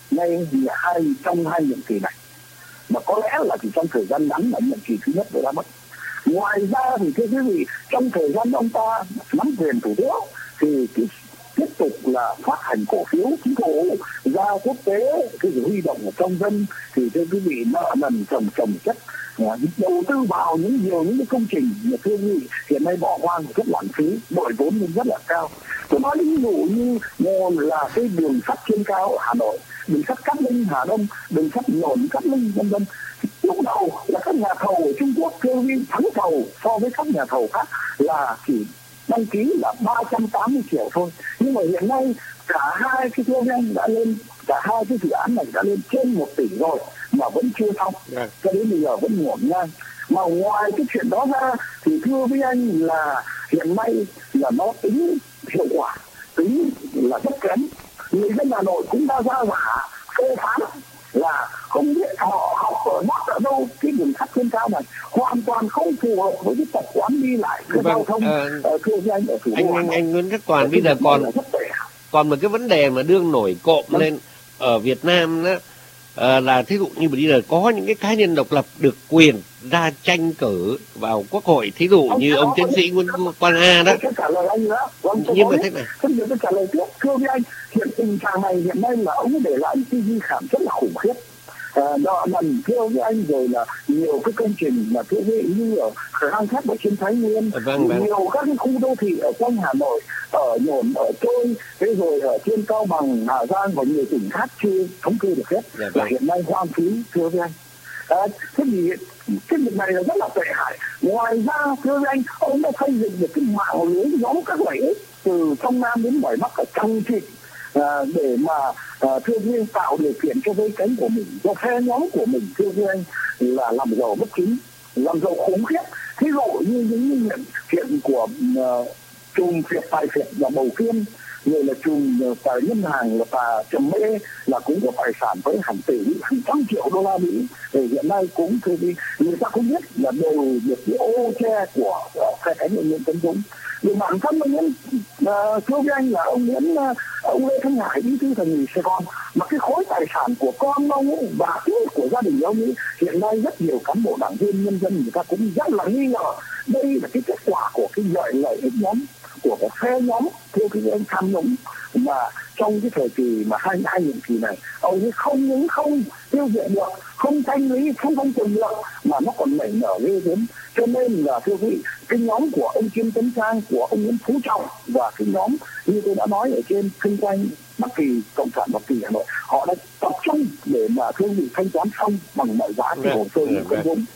ngay hai trong hai nhiệm kỳ này, mà có lẽ là chỉ trong thời gian ngắn là nhiệm kỳ thứ nhất rồi đã mất. Ngoài ra thì thưa quý vị, trong thời gian ông ta nắm quyền thủ tướng thì cái tiếp tục là phát hành cổ phiếu chính phủ ra quốc tế, cái huy động ở trong dân thì thưa quý vị nợ nần chồng chồng chất, đầu tư vào những nhiều những cái công trình mà thưa quý vị hiện nay bỏ hoang rất lãng phí, đội vốn lên rất là cao. Tôi nói ví dụ như là cái đường sắt trên cao ở Hà Nội, đường sắt Cát Linh Hà Đông, đường sắt Nhổn Cát Linh vân vân. Lúc đầu là các nhà thầu ở Trung Quốc kêu đi thắng thầu so với các nhà thầu khác là chỉ đăng ký là ba trăm tám mươi triệu thôi, nhưng mà hiện nay cả hai cái program đã lên, cả hai cái dự án này đã lên trên một tỷ rồi mà vẫn chưa xong, yeah. Cho đến bây giờ vẫn ngổn ngang. Mà ngoài cái chuyện đó ra thì thưa với anh là hiện nay là nó tính hiệu quả, tính là rất kém. Người dân Hà Nội cũng đã ra giả phê phán là không biết họ học ở Bắc ở đâu, cái đường sắt trên cao này hoàn toàn không phù hợp với cái tập quán đi lại cái vâng, giao thông uh, thưa với anh ở thủ đô. Anh anh, anh Nguyễn Khắc Toàn bây giờ còn còn một cái vấn đề mà đương nổi cộm vâng. lên ở Việt Nam đó, uh, là thí dụ như bây giờ có những cái cá nhân độc lập được quyền ra tranh cử vào quốc hội, thí dụ ông như ông tiến sĩ Nguyễn Quang A đó. Trả lời anh nữa. Vâng, nhưng mà thế này không được tôi trả lời tiếp. Thưa với anh, hiện tình trạng này hiện nay là ông để lại cái di sản rất là khủng khiếp. À, đó lần thưa với anh rồi là nhiều cái công trình mà thưa với như ở Khang Thép ở trên Thái Nguyên, vâng, vâng. nhiều các cái khu đô thị ở quanh Hà Nội, ở Nhổn, ở Trôi, thế rồi ở trên Cao Bằng, Hà Giang và nhiều tỉnh khác chưa thống kê được hết, dạ, vâng. Là hiện nay hoang phí thưa với anh. À, thế thì cái việc này là rất là tệ hại. Ngoài ra thưa với anh, ông đã xây dựng được cái mạng lưới nhóm các lợi ích từ trong Nam đến ngoài Bắc ở trong thị à, để mà à, thưa với anh tạo điều kiện cho vây cánh của mình, cho phe nhóm của mình thưa với anh là làm giàu bất chính, làm giàu khủng khiếp. Thí dụ như những hiện hiện của uh, chùm phiệt tài phiệt là Bầu Kiên, rồi là chùm tài ngân hàng là bà Trầm Mê là cũng có tài sản với hàng tỷ, hàng trăm triệu đô la Mỹ. Thì hiện nay cũng thì người ta không biết là đều được cái ô che của phe cánh ông Nguyễn Tấn Dũng. Vì bản thân ông Nguyễn uh, thưa với anh là ông Nguyễn uh, ông Lê Thanh Hải, bí thư Thành ủy Sài Gòn, mà cái khối tài sản của con ông ấy và của gia đình ông ấy hiện nay rất nhiều cán bộ đảng viên nhân dân người ta cũng rất là nghi ngờ đây là cái kết quả của cái lợi lợi ích nhóm của cái phe nhóm theo cái anh tham nhũng. Mà trong cái thời kỳ mà hai hai nhiệm kỳ này ông ấy không những không tiêu diệt được, không thanh lý, không không quyền lực mà nó còn nảy nở ghê gớm. Cho nên là thưa quý vị, cái nhóm của ông Trương Tấn Sang, của ông Nguyễn Phú Trọng và cái nhóm như tôi đã nói ở trên xung quanh Bắc Kỳ, Cộng sản Bắc Kỳ Hà Nội, họ đã tập trung để mà thưa quý vị thanh toán xong bằng mọi giá cái hồ sơ của vốn.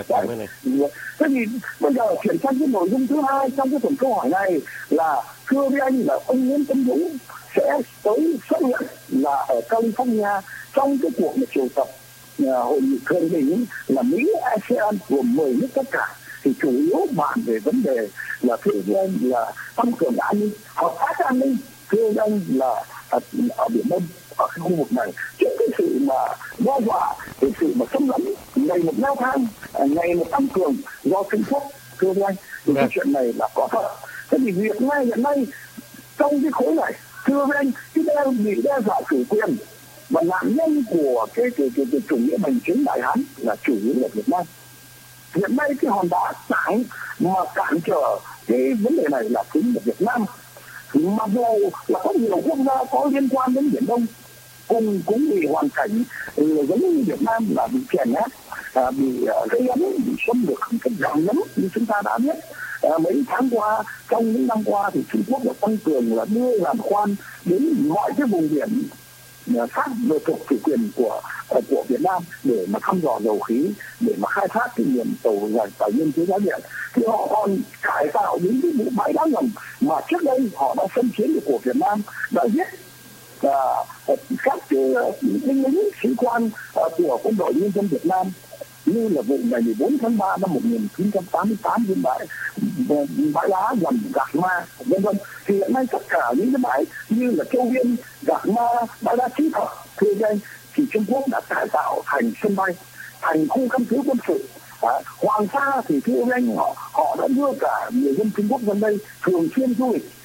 Thế thì bây giờ chuyển sang cái nội dung thứ hai trong cái phần câu hỏi này là thưa với anh là ông Nguyễn Tấn Dũng sẽ tới xuất hiện là ở California trong cái cuộc mà triệu tập uh, hội nghị thượng đỉnh là Mỹ a sê an gồm mười nước tất cả, thì chủ yếu bàn về vấn đề là thưa với anh là tăng cường an ninh, hợp tác an ninh thưa với anh là ở, ở Biển Đông, ở cái khu vực này trước cái sự mà đe dọa, cái sự mà xâm lấn ngày một leo thang, ngày một tăng cường do Trung Quốc thưa với anh, thì cái chuyện này là có thật. Thế thì việc ngay hiện nay trong cái khối này thưa với anh, cái đe bị đe dọa chủ quyền và nạn nhân của cái cái cái, cái chủ nghĩa hành chính Đại Hán là chủ yếu là Việt Nam. Hiện nay cái hòn đá tảng mà cản trở cái vấn đề này là chính là Việt Nam. Mặc dù là có nhiều quốc gia có liên quan đến Biển Đông cùng cũng bị hoàn cảnh giống như Việt Nam là bị chèn ép, à, bị gây ấn, bị xâm lược một cách gặm nhấm như chúng ta đã biết. À, mấy tháng qua, trong những năm qua thì Trung Quốc đã tăng cường là đưa làm khoan đến mọi cái vùng biển sát về thuộc chủ quyền của của Việt Nam để mà thăm dò dầu khí, để mà khai thác cái nguồn tàu giải tài nguyên dưới giá điện. Thì họ còn cải tạo những cái bộ bãi đá ngầm mà trước đây họ đã xâm chiếm được của Việt Nam, đã giết uh, các binh lính sĩ quan uh, của quân đội nhân dân Việt Nam, như là vụ ngày mười bốn tháng ba năm một nghìn chín trăm tám mươi tám trên bãi bãi đá gần Gạc Ma vân vân. Thì hiện nay tất cả những cái bãi như là Châu Viên, Gạc Ma, bãi đá Chí Thập thưa anh thì Trung Quốc đã cải tạo thành sân bay, thành khu căn cứ quân sự. À, Hoàng Sa thì thưa anh họ họ đã đưa cả người dân Trung Quốc gần đây thường xuyên du lịch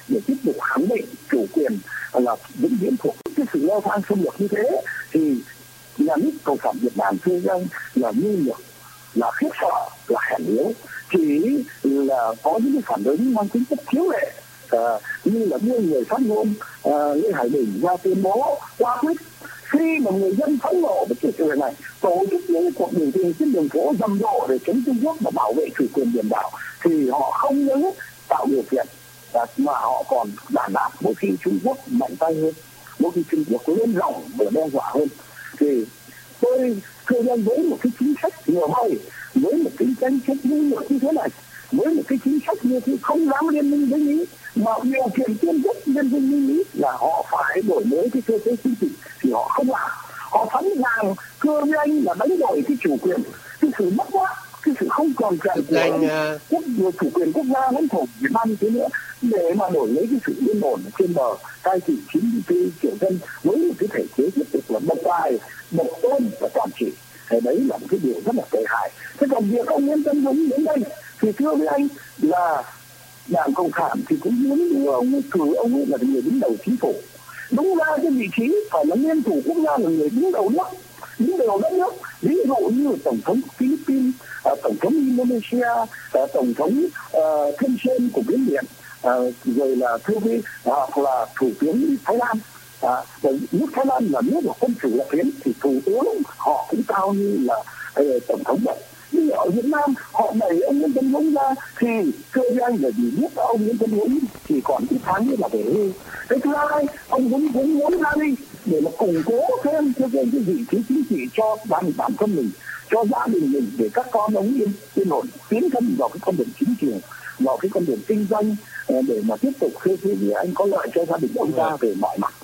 để tiếp tục khẳng định chủ quyền là vĩnh viễn thuộc. Cái sự leo thang xâm lược như thế thì nhà nước Cộng sản Việt Nam thưa rằng là nhu nhược, là khiếp sợ, là hèn yếu, chỉ là có những cái phản ứng mang tính chất thiếu lệ, à, như là đưa người phát ngôn à, Lê Hải Bình ra tuyên bố quá khích. Khi mà người dân phẫn nộ với cái chuyện này, tổ chức những cuộc biểu tình trên đường phố rầm rộ để chống Trung Quốc và bảo vệ chủ quyền biển đảo, thì họ không những tạo điều kiện mà họ còn đàn áp mỗi khi Trung Quốc mạnh tay hơn, mỗi khi Trung Quốc lên rộng và đe dọa hơn. Thì tôi thưa rằng với một cái chính sách nhiều hơi, với một cái chính sách nhu nhược như thế này, với một cái chính sách như thế không dám liên minh với Mỹ, mà điều kiện tiên quyết liên minh với Mỹ là họ phải đổi mới cái cơ chế chính trị, thì họ không làm. Họ sẵn sàng thưa với anh là đánh đổi cái chủ quyền, cái sự mất mát, cái sự không còn trạng của Anh, quốc chủ quyền quốc gia lãnh thổ Việt Nam như thế nữa, để mà đổi lấy cái sự yên ổn trên bờ cai trị chín mươi tư triệu dân với một cái thể chế tiếp tục là độc tài, độc tôn và toàn trị. Thế đấy là một cái điều rất là tệ hại. Thế còn việc ông Nguyễn Tấn Dũng đến đây thì thưa với anh là Đảng Cộng sản thì cũng muốn đưa ông ấy, cử ông ấy là người đứng đầu chính phủ. Đúng ra cái vị trí phải là nguyên thủ quốc gia, là người đứng đầu nước, đứng đầu đất nước. Ví dụ như tổng thống Philippines, tổng thống Indonesia, tổng thống uh, Thiên Sơn của Miến Điện, uh, rồi là thưa với hoặc là thủ tướng Thái Lan. À, nước Thái Lan là nước của quân chủ lập hiến thì thủ tướng họ cũng cao như là uh, tổng thống vậy. Nhưng ở Việt Nam họ đẩy ông Nguyễn Tấn Dũng ra thì thưa với anh là vì biết ông Nguyễn Tấn Dũng chỉ còn ít tháng nữa là về hưu. Cái thứ hai, ông Dũng cũng muốn ra đi để mà củng cố thêm cho cái vị trí chính trị cho bản bản thân mình, cho gia đình mình, để các con ông yên yên ổn tiến thân vào cái con đường chính trị, vào cái con đường kinh doanh, để mà tiếp tục khi khi anh có lợi cho gia đình ông ta về mọi mặt.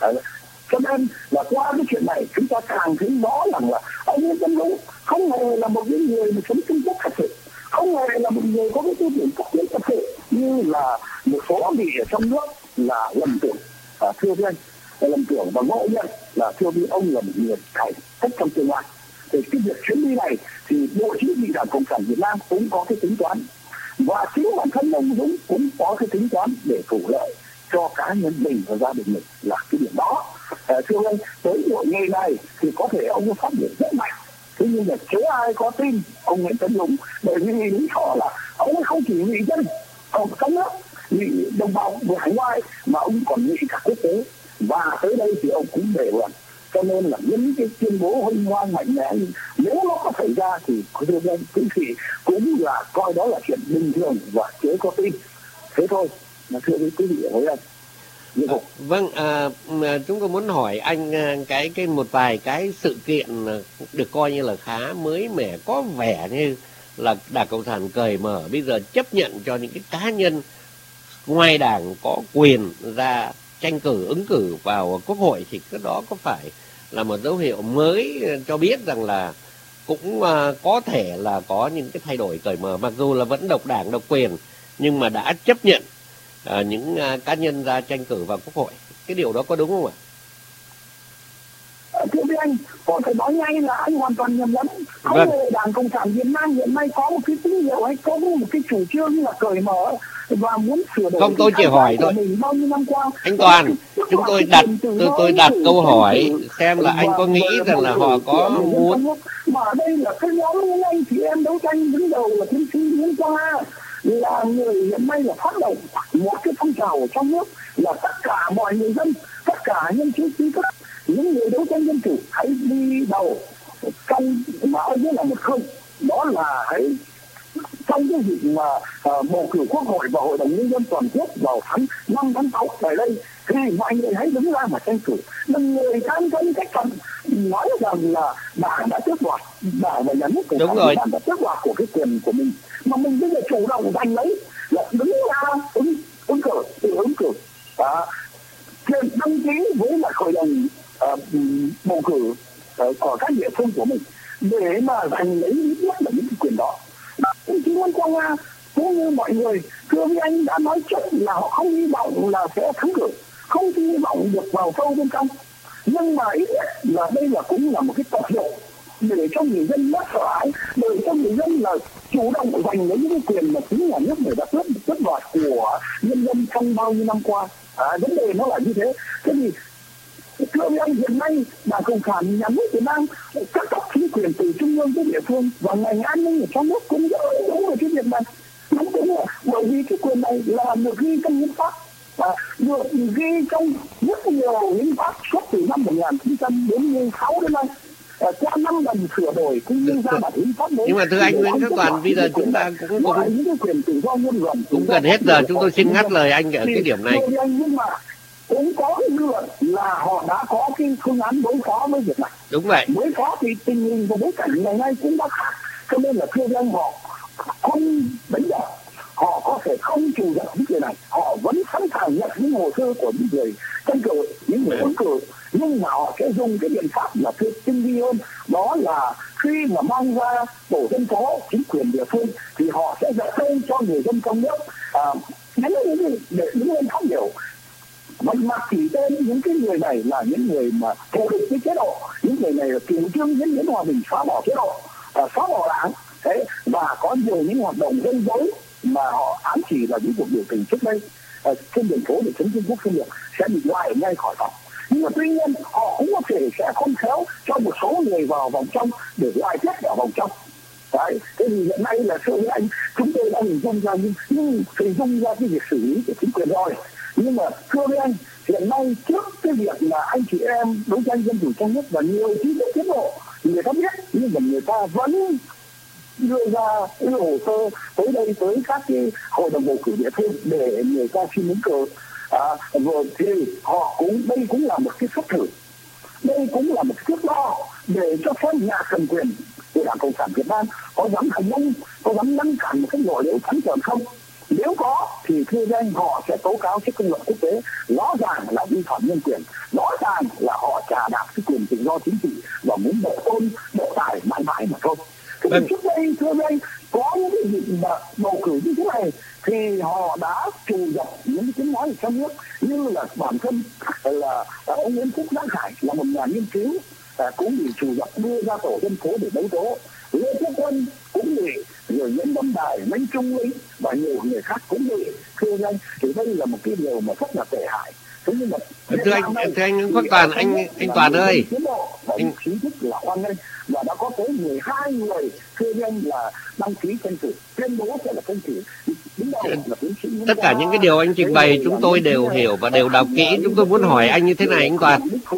Cho nên là qua cái chuyện này chúng ta càng thấy rõ rằng là ông Nguyễn Tấn Dũng không hề là một những người mà sống Trung Quốc thật sự, không hề là một người có cái tư tưởng cấp tiến thật sự như là một số vị ở trong nước là lầm tưởng. À, thưa với anh, lầm tưởng và ngộ nhận là thưa với ông là một người cải cách trong tương lai. Thì cái việc chuyến đi này thì Bộ Chính trị Đảng Cộng sản Việt Nam cũng có cái tính toán, và chính bản thân ông Dũng cũng có cái tính toán để thủ lợi cho cá nhân mình và gia đình mình là cái điểm đó. À, thưa anh, tới hội nghị này thì có thể ông có phát biểu rất mạnh, thế nhưng mà chưa ai có tin ông Nguyễn Tấn Dũng, bởi vì lý do là ông ấy không chỉ nghĩ dân ở trong nước, nghĩ đồng bào người hải ngoại, mà ông còn nghĩ cả quốc tế. Và tới đây thì ông cũng đề luận, cho nên là những cái tuyên bố huy hoang mạnh mẽ nếu nó có xảy ra thì thưa anh cũng thì cũng là coi đó là chuyện bình thường và chưa có tin. Thế thôi, mà thưa quý vị với anh. À, vâng, à, chúng tôi muốn hỏi anh cái cái một vài cái sự kiện được coi như là khá mới mẻ, có vẻ như là Đảng Cộng sản cởi mở bây giờ chấp nhận cho những cái cá nhân ngoài đảng có quyền ra tranh cử, ứng cử vào Quốc hội, thì cái đó có phải là một dấu hiệu mới cho biết rằng là cũng uh, có thể là có những cái thay đổi cởi mở, mặc dù là vẫn độc đảng độc quyền nhưng mà đã chấp nhận uh, những uh, cá nhân ra tranh cử vào Quốc hội. Cái điều đó có đúng không ạ? Thưa với anh, có thể nói ngay là anh hoàn toàn nhầm lẫn. Không Vâng. hề Đảng Cộng sản Việt Nam hiện nay có một cái tín hiệu hay có một cái chủ trương là cởi mở và muốn sửa đổi. Không, tôi chỉ hỏi thôi. Mình bao nhiêu năm qua. Anh Toàn, chúng tôi đặt tôi tôi đặt câu hỏi xem là anh có nghĩ rằng là họ có muốn. Mà ở đây là cái nhóm những anh chị em đấu tranh đứng đầu là tiến sĩ Nguyễn Quang A, là người hiện nay là phát động một cái phong trào ở trong nước là tất cả mọi người dân, tất cả nhân chứng trí thức, những người đấu tranh dân chủ hãy đi đầu trong mà anh biết là một không, đó là hãy trong cái việc mà uh, bầu cử Quốc hội và Hội đồng Nhân dân toàn quốc vào tháng năm tháng sáu tại đây, thì mọi người hãy đứng ra mà tranh cử. Đừng người can cân cách phần nói rằng là đảng đã tước đoạt, đảng và nhà nước của Việt Nam đã tước đoạt của cái quyền của mình, mà mình bây giờ chủ động giành lấy là đứng ra ứng ứng cử, tự ứng cử, à, quyền đăng ký với lại hội đồng uh, bầu cử uh, ở các địa phương của mình để mà giành lấy ít nhất là những cái quyền đó. Ông chí Nguyễn Quang A cũng như mọi người thưa với anh đã nói trước là họ không hy vọng là sẽ thắng cử, không hy vọng được vào sâu bên trong, nhưng mà ít là đây là cũng là một cái tập độ để cho người dân mất sợ hãi, để cho người dân là chủ động giành lấy những cái quyền mà chính nhà nước người đã tước tước đoạt của nhân dân trong bao nhiêu năm qua. À, vấn đề nó là như thế. Thế thì thưa với anh, hiện nay Đảng Cộng sản nhà nước Việt Nam, các cấp chính quyền từ trung ương tới địa phương và ngành an ninh ở trong nước cũng rất đúng về cái việc này. Đúng đúng là bởi vì cái quyền này là được ghi trong hiến pháp, à, được ghi trong rất nhiều hiến pháp suốt từ năm một nghìn chín trăm bốn mươi sáu đến nay. À, qua năm lần sửa đổi cũng như ra bản hiến pháp mới. Nhưng mà thưa anh Nguyễn Khắc Toàn, bây giờ chúng ta cũng cũng những cái quyền tự do nhân luận cũng gần hết giờ, chúng tôi xin ngắt lời anh ở cái điểm này. Nhưng mà cũng có cái dư luận là họ đã có cái phương án đối phó với việc này. Đúng vậy. Đối phó thì tình hình và bối cảnh ngày nay cũng đã khác, cho nên là thưa anh, họ không đánh đập, họ có thể không chủ động những người này, họ vẫn sẵn sàng nhận những hồ sơ của những người tranh cử, những người ứng cử, nhưng mà họ sẽ dùng cái biện pháp là tinh vi hơn, đó là khi mà mang ra tổ dân phố, chính quyền địa phương thì họ sẽ dạy tên cho người dân trong nước à, nhắn đến để đứng lên phát biểu. Vẫn mặc chỉ tên những cái người này là những người mà thù địch với chế độ, những người này là chủ trương diễn biến hòa bình, xóa bỏ chế độ, à, xóa bỏ đảng, thế và có nhiều những hoạt động gây rối mà họ ám chỉ là những cuộc biểu tình trước đây à, trên đường phố để chống Trung Quốc xâm lược sẽ bị loại ngay khỏi phòng. Nhưng mà tuy nhiên họ cũng có thể sẽ khôn khéo cho một số người vào vòng trong để loại tiếp vào vòng trong. Đấy, thế thì hiện nay là sự anh chúng tôi đã hình dung ra nhưng, nhưng hình dung ra cái việc xử lý của chính quyền rồi. Nhưng mà thưa với anh, hiện nay trước cái việc mà anh chị em đấu tranh dân chủ trong nước và nhiều trí thức tiến bộ người ta biết, nhưng mà người ta vẫn đưa ra cái hồ sơ tới đây tới các cái hội đồng bầu cử địa phương để người ta xin ứng cử. À, rồi thì họ cũng đây cũng là một cái phép thử, đây cũng là một thước đo để cho phép nhà cầm quyền của Đảng Cộng sản Việt Nam có dám hành động, có dám ngăn cản một cái lộ liễu trắng trợn không. Nếu có thì thưa anh, họ sẽ tố cáo trước công luận quốc tế, rõ ràng là vi phạm nhân quyền, rõ ràng là họ trà đạp cái quyền tự do chính trị và muốn bộ tôn bộ tài mãi mãi mà thôi. Thì vâng. Trước đây thưa anh, có những cái việc mà bầu cử như thế này thì họ đã trù dập những tiếng nói ở trong nước, như là bản thân là ông Nguyễn Phúc Giang Hải là một nhà nghiên cứu cũng bị trù dập đưa ra tổ dân phố để đấu tố, Lê Quốc Quân cũng bị, rồi Nguyễn Văn Đài, Minh Trung Lý và nhiều người khác cũng bị. Thưa anh, thì đây là một cái điều mà rất là tệ hại. Thế nhưng mà thưa anh, thưa anh Nguyễn Khắc Toàn, anh anh Toàn ơi, anh chính thức là hoan nghênh và đã có tới mười hai người thưa anh là đăng ký tranh cử, tuyên bố sẽ là tranh cử. Tất cả những cái điều anh trình bày chúng tôi đều hiểu và đều đọc kỹ. Chúng tôi muốn hỏi anh như thế này anh Toàn.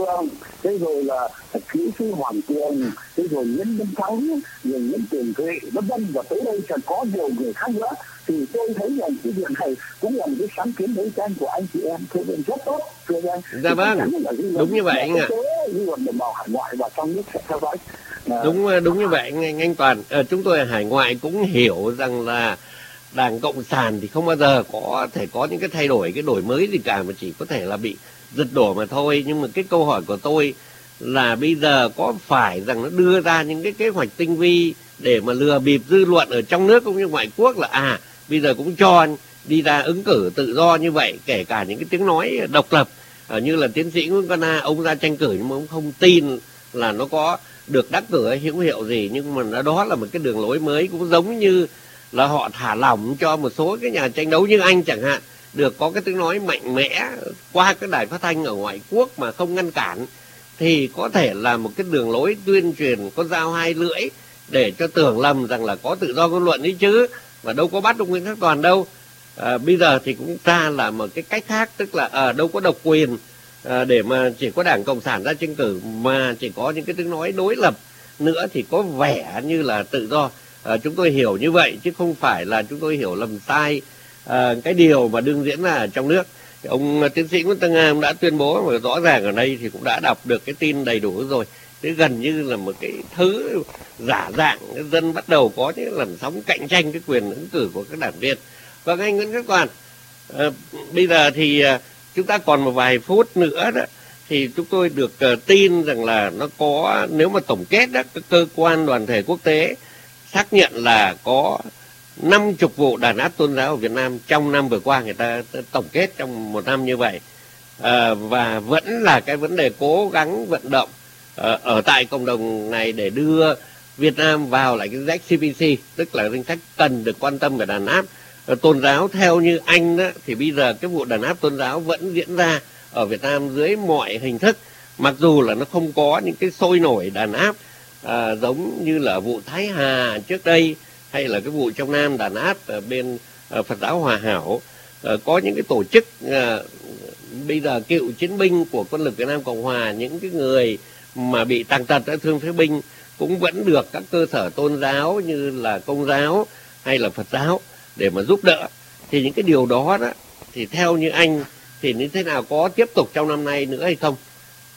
Thế rồi là kỹ sư Hoàng Tường, thế rồi Nguyễn Văn Thắng, rồi Nguyễn Tường Thụy, vân vân, và tới đây sẽ có nhiều người khác nữa. Thì tôi thấy rằng cái việc này cũng là một cái sáng kiến đấu tranh của anh chị em, thưa anh rất tốt, thưa anh. Dạ vâng, đúng như vậy anh ạ. Dư luận đồng bào hải ngoại và trong nước sẽ theo dõi. Đúng đúng như vậy anh, anh Toàn. À, chúng tôi ở hải ngoại cũng hiểu rằng là Đảng Cộng sản thì không bao giờ có thể có những cái thay đổi, cái đổi mới gì cả, mà chỉ có thể là bị giật đổ mà thôi. Nhưng mà cái câu hỏi của tôi là bây giờ có phải rằng nó đưa ra những cái kế hoạch tinh vi để mà lừa bịp dư luận ở trong nước cũng như ngoại quốc là à bây giờ cũng cho đi ra ứng cử tự do như vậy, kể cả những cái tiếng nói độc lập à, như là tiến sĩ Nguyễn Văn A, ông ra tranh cử nhưng mà ông không tin là nó có được đắc cử hay hữu hiệu gì, nhưng mà đó là một cái đường lối mới, cũng giống như là họ thả lỏng cho một số cái nhà tranh đấu như anh chẳng hạn được có cái tiếng nói mạnh mẽ qua các đài phát thanh ở ngoại quốc mà không ngăn cản, thì có thể là một cái đường lối tuyên truyền có dao hai lưỡi để cho tưởng lầm rằng là có tự do ngôn luận ấy chứ, và đâu có bắt ông Nguyễn Khắc Toàn đâu. À, bây giờ thì cũng ra là một cái cách khác, tức là ở à, đâu có độc quyền à, để mà chỉ có Đảng Cộng sản ra tranh cử, mà chỉ có những cái tiếng nói đối lập nữa thì có vẻ như là tự do. À, chúng tôi hiểu như vậy chứ không phải là chúng tôi hiểu lầm sai à, cái điều mà đương diễn là trong nước. Ông tiến sĩ Nguyễn Tăng Am đã tuyên bố và rõ ràng ở đây thì cũng đã đọc được cái tin đầy đủ rồi. Thế gần như là một cái thứ giả dạng, dân bắt đầu có những làn sóng cạnh tranh cái quyền ứng cử của các đảng viên. Vâng anh Nguyễn Khắc Toàn, à, bây giờ thì à, chúng ta còn một vài phút nữa đó, thì chúng tôi được uh, tin rằng là nó có, nếu mà tổng kết đó, các cơ quan đoàn thể quốc tế xác nhận là có năm chục vụ đàn áp tôn giáo ở Việt Nam trong năm vừa qua, người ta tổng kết trong một năm như vậy. À, và vẫn là cái vấn đề cố gắng vận động à, ở tại cộng đồng này để đưa Việt Nam vào lại cái danh sách xê pê xê, tức là danh sách cần được quan tâm về đàn áp. tôn giáo theo như anh đó, thì bây giờ cái vụ đàn áp tôn giáo vẫn diễn ra ở Việt Nam dưới mọi hình thức, mặc dù là nó không có những cái sôi nổi đàn áp à, giống như là vụ Thái Hà trước đây, hay là cái vụ trong Nam đàn áp ở bên à, Phật giáo Hòa Hảo. À, có những cái tổ chức à, bây giờ cựu chiến binh của quân lực Việt Nam Cộng Hòa, những cái người mà bị tàn tật ở thương phế binh cũng vẫn được các cơ sở tôn giáo như là Công giáo hay là Phật giáo để mà giúp đỡ. Thì những cái điều đó đó thì theo như anh thì như thế nào, có tiếp tục trong năm nay nữa hay không?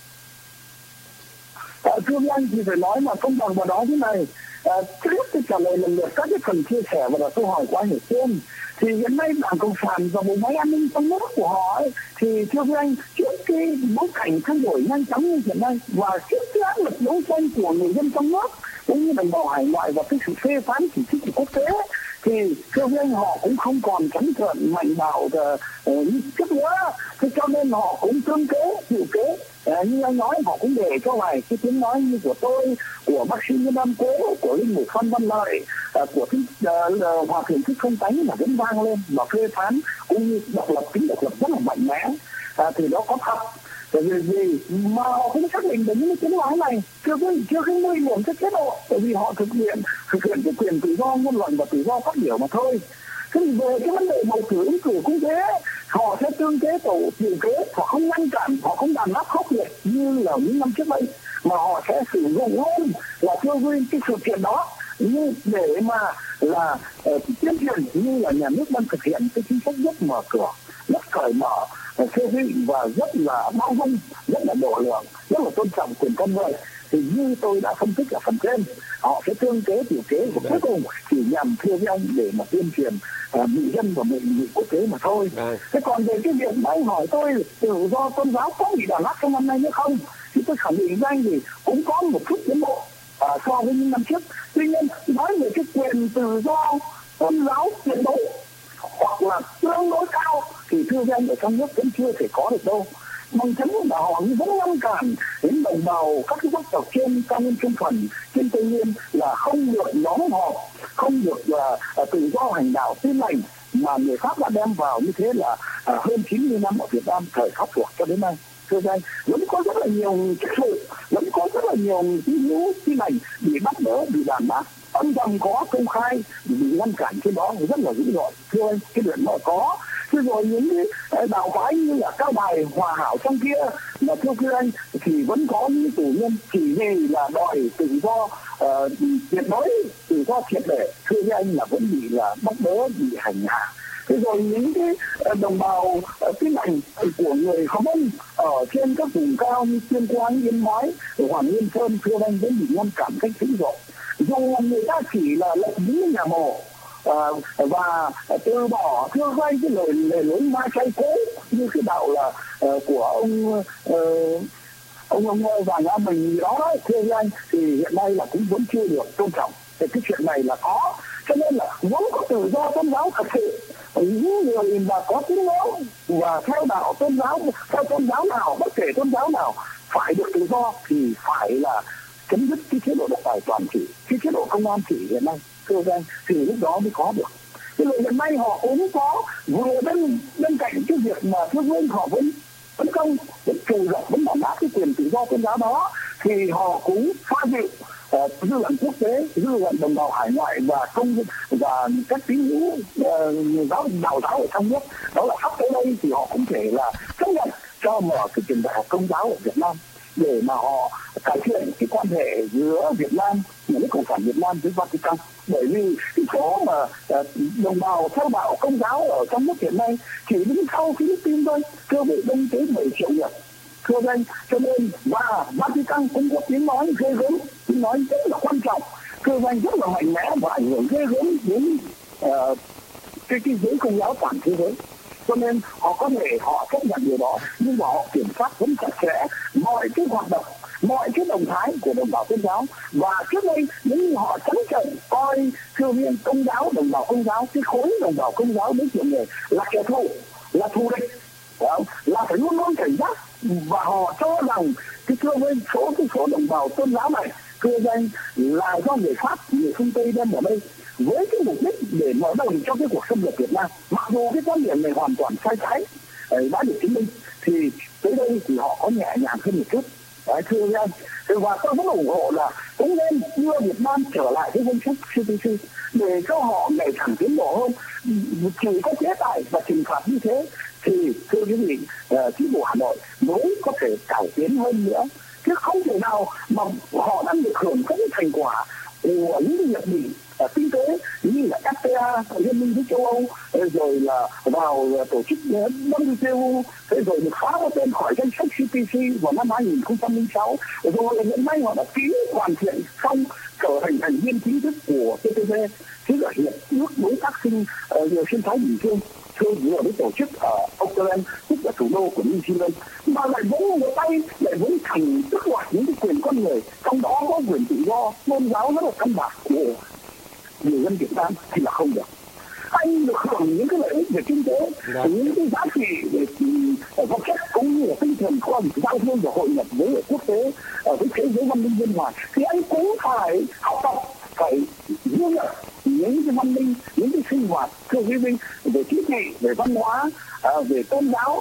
À, thưa anh thì phải nói mà công bằng vào đó thế này. À, trước tôi trả lời lần lượt các cái phần chia sẻ và là câu hỏi của anh ở trên, thì hiện nay Đảng Cộng sản và bộ máy an ninh trong nước của họ ấy, thì thưa với anh, trước cái bối cảnh thay đổi nhanh chóng như hiện nay và trước cái áp lực đấu tranh của người dân trong nước cũng như đồng bào hải ngoại và cái sự phê phán chỉ trích của quốc tế, thì thưa với anh, họ cũng không còn trắng trợn mạnh bạo uh, như trước nữa. Thế cho nên họ cũng tương kế chịu kế. À, như anh nói, họ cũng để cho vài cái tiếng nói như của tôi, của bác sĩ Nguyễn Văn Cố, của linh mục Phan Văn Lợi, à, của thích uh, hòa thượng Thích Không Tánh là vẫn vang lên và phê phán cũng như độc lập, tính độc lập rất là mạnh mẽ. À, thì đó có thật. Tại vì gì mà họ cũng xác định được những cái tiếng nói này chưa có chưa có nguy hiểm cái chế độ, tại vì họ thực hiện thực hiện cái quyền tự do ngôn luận và tự do phát biểu mà thôi. Thế thì về cái vấn đề bầu cử ứng cử cũng thế, họ sẽ tương kế tổ tiểu kế, họ không ngăn chặn, họ không đàn áp khốc liệt như là những năm trước đây, mà họ sẽ sử dụng luôn là thưa quý cái sự kiện đó như để mà là uh, tuyên truyền như là nhà nước đang thực hiện cái chính sách rất mở cửa, rất cởi mở, thưa quý và rất là bao dung, rất là độ lượng, rất là tôn trọng quyền con người. Thì như tôi đã phân tích ở phần trên, họ sẽ tương kế tiểu kế và cuối cùng chỉ nhằm thưa với anh để mà tuyên truyền uh, bị dân và bị, bị quốc tế mà thôi. À. Thế còn về cái việc mà anh hỏi tôi tự do tôn giáo có bị đàn áp trong năm nay nữa không, thì tôi khẳng định với anh thì cũng có một chút tiến bộ uh, so với những năm trước. Tuy nhiên nói về cái quyền tự do tôn giáo tuyệt đối hoặc là tương đối cao thì thưa với anh ở trong nước vẫn chưa thể có được đâu. Bằng chứng là họ vẫn ngăn cản đến đồng bào các cái dân tộc trên cao nguyên trung phần trên Tây Nguyên là không được nhóm họp, không được là uh, tự do hành đạo tin lành mà người Pháp đã đem vào như thế là uh, hơn chín mươi năm ở Việt Nam thời Pháp thuộc cho đến nay. Thưa anh, vẫn có rất là nhiều trách sự, vẫn có rất là nhiều tín hữu tin lành bị bắt bớ, bị đàn áp, âm thầm có công khai, bị ngăn cản trên đó rất là dữ dội. Thưa anh, cái chuyện đó có. Thế rồi những cái đạo phái như là Cao Đài, Hòa Hảo trong kia mà thưa quý anh thì vẫn có những tù nhân chỉ vì là đòi tự do uh, tuyệt đối, tự do triệt để, thưa với anh là vẫn bị là bắt bớ, bị hành hạ. Thế rồi những cái đồng bào uh, tin lành của người Hồng Mông ở trên các vùng cao như Tuyên Quang, Yên Bái, Hoàn Nguyên Sơn, thưa anh vẫn bị ngăn cản cách dữ dội. Dù người ta chỉ là lập những nhà mồ À, và từ bỏ thưa vay cái lời lời lối ma chay cũ như cái đạo là uh, của ông uh, ông ông Vàng A Bình đó, thưa anh thì hiện nay là cũng vẫn chưa được tôn trọng. Thì cái chuyện này là có, cho nên là muốn có tự do tôn giáo thật sự, những người mà có tín ngưỡng và theo đạo tôn giáo, theo tôn giáo nào, bất kể tôn giáo nào phải được tự do thì phải là chấm dứt cái chế độ độc tài toàn trị, cái chế độ công an trị hiện nay, thưa anh, thì lúc đó mới có được. Thế rồi hiện nay họ cũng có vừa bên bên cạnh cái việc mà thưa anh họ vẫn tấn công, vẫn trù dập, vẫn đàn áp cái quyền tự do tôn giáo đó, thì họ cũng pha dịu uh, dư luận quốc tế, dư luận đồng bào hải ngoại và công và các tín hữu uh, giáo đạo giáo ở trong nước. Đó là sắp tới đây thì họ cũng thể là chấp nhận cho mở cái trường đại học công giáo ở Việt Nam để mà họ cải thiện cái quan hệ giữa Việt Nam, nhà nước Cộng sản Việt Nam với Vatican. Bởi vì cái số mà uh, đồng bào theo đạo công giáo ở trong nước hiện nay chỉ đứng sau Philippines thôi, cơ bị đông tới bảy triệu người, thưa anh. Cho nên và Vatican cũng có tiếng nói ghê gớm, tiếng nói rất là quan trọng, thưa anh, rất là mạnh mẽ và ảnh hưởng ghê gớm đến uh, cái cái giới công giáo toàn thế giới. Cho nên họ có thể họ chấp nhận điều đó, nhưng mà họ kiểm soát vẫn chặt chẽ mọi cái hoạt động, mọi cái động thái của đồng bào tôn giáo. Và trước đây những họ trắng trợn coi thưa viên công giáo, đồng bào công giáo, cái khối đồng bào công giáo mấy triệu người là kẻ thù, là thù địch, là phải luôn luôn cảnh giác. Và họ cho rằng cái thưa viên số cái số đồng bào tôn giáo này thưa danh là do người Pháp, người phương Tây đem ở đây, với cái mục đích để mở đầu cho cái cuộc xâm lược Việt Nam. Mặc dù cái quan điểm này hoàn toàn sai trái đã được chứng minh, thì tới đây thì họ có nhẹ nhàng hơn một chút. Đấy, thưa với anh, và tôi vẫn ủng hộ là cũng nên đưa Việt Nam trở lại cái danh sách xê pê xê để cho họ ngày càng tiến bộ hơn. Chỉ có chế tài và trừng phạt như thế thì thưa quý vị, chi bộ Hà Nội mới có thể cải tiến hơn nữa, chứ không thể nào mà họ đang được hưởng các thành quả của những hiệp định kinh tế như là ép tê a, liên minh với châu Âu, rồi là vào tổ chức vê kép tê o, rồi được phá tên khỏi danh sách xê pê xê vào năm hai nghìn không trăm lẻ sáu, rồi là hiện nay họ đã ký hoàn thiện xong trở thành thành viên chính thức của tê pê pê, chứ là hiệp ước đối tác xuyên xuyên thái bình dương chưa vừa mới tổ chức ở Auckland, tức là thủ đô của New Zealand, mà lại vỗ một tay lại vẫn thành tức đoạt những cái quyền con người, trong đó có quyền tự do tôn giáo rất là căn bản của người dân Việt Nam thì là không được. Anh được hưởng những cái lợi ích về kinh tế, Dạ. những cái giá trị về vật chất cũng như là tinh thần của anh giao thương và hội nhập với quốc tế, với thế giới văn minh bên ngoài, thì anh cũng phải học tập, phải ghi nhận những cái văn minh, những cái sinh hoạt thưa quý vị về chính trị, về văn hóa, về tôn giáo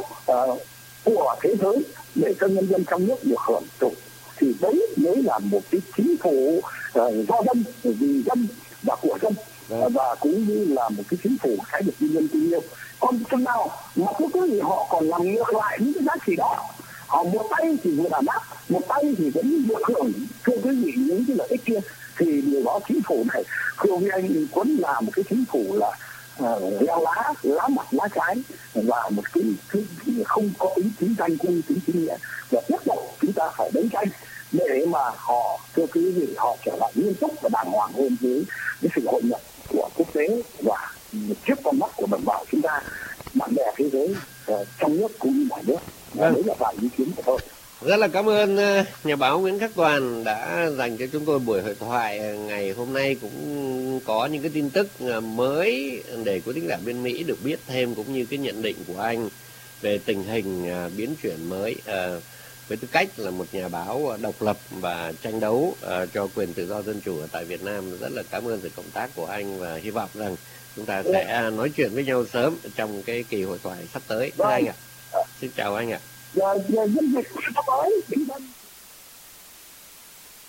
của thế giới để cho nhân dân trong nước được hưởng thụ. Thì đấy mới là một cái chính phủ do dân, vì dân và của dân, và cũng như là một cái chính phủ sẽ được nhân dân tin yêu. Còn chừng nào mà thưa quý vị họ còn làm ngược lại những cái giá trị đó, họ một tay thì vừa đàn áp, một tay thì vẫn được hưởng thưa quý vị những cái lợi ích kia, thì điều đó chính phủ này thưa với anh Tuấn là một cái chính phủ là uh, leo lá, lá mặt lá trái, và một cái, cái, cái không có tính chính tranh, không tính chính nghĩa, và tiếp tục chúng ta phải đấu tranh để mà họ thưa quý vị họ trở lại nghiêm túc và đàng hoàng hơn với cái sự hội nhập của quốc tế và trước con mắt của đồng bào chúng ta, bạn bè thế giới uh, trong nước cũng như ngoài nước. Vâng. Đấy là vài ý kiến của tôi. Rất là cảm ơn nhà báo Nguyễn Khắc Toàn đã dành cho chúng tôi buổi hội thoại ngày hôm nay, cũng có những cái tin tức mới để quý thính giả bên Mỹ được biết thêm, cũng như cái nhận định của anh về tình hình biến chuyển mới với tư cách là một nhà báo độc lập và tranh đấu cho quyền tự do dân chủ ở tại Việt Nam. Rất là cảm ơn sự cộng tác của anh và hy vọng rằng chúng ta sẽ nói chuyện với nhau sớm trong cái kỳ hội thoại sắp tới. Thưa anh ạ. Xin chào anh ạ. Và nhân dịp sắp tới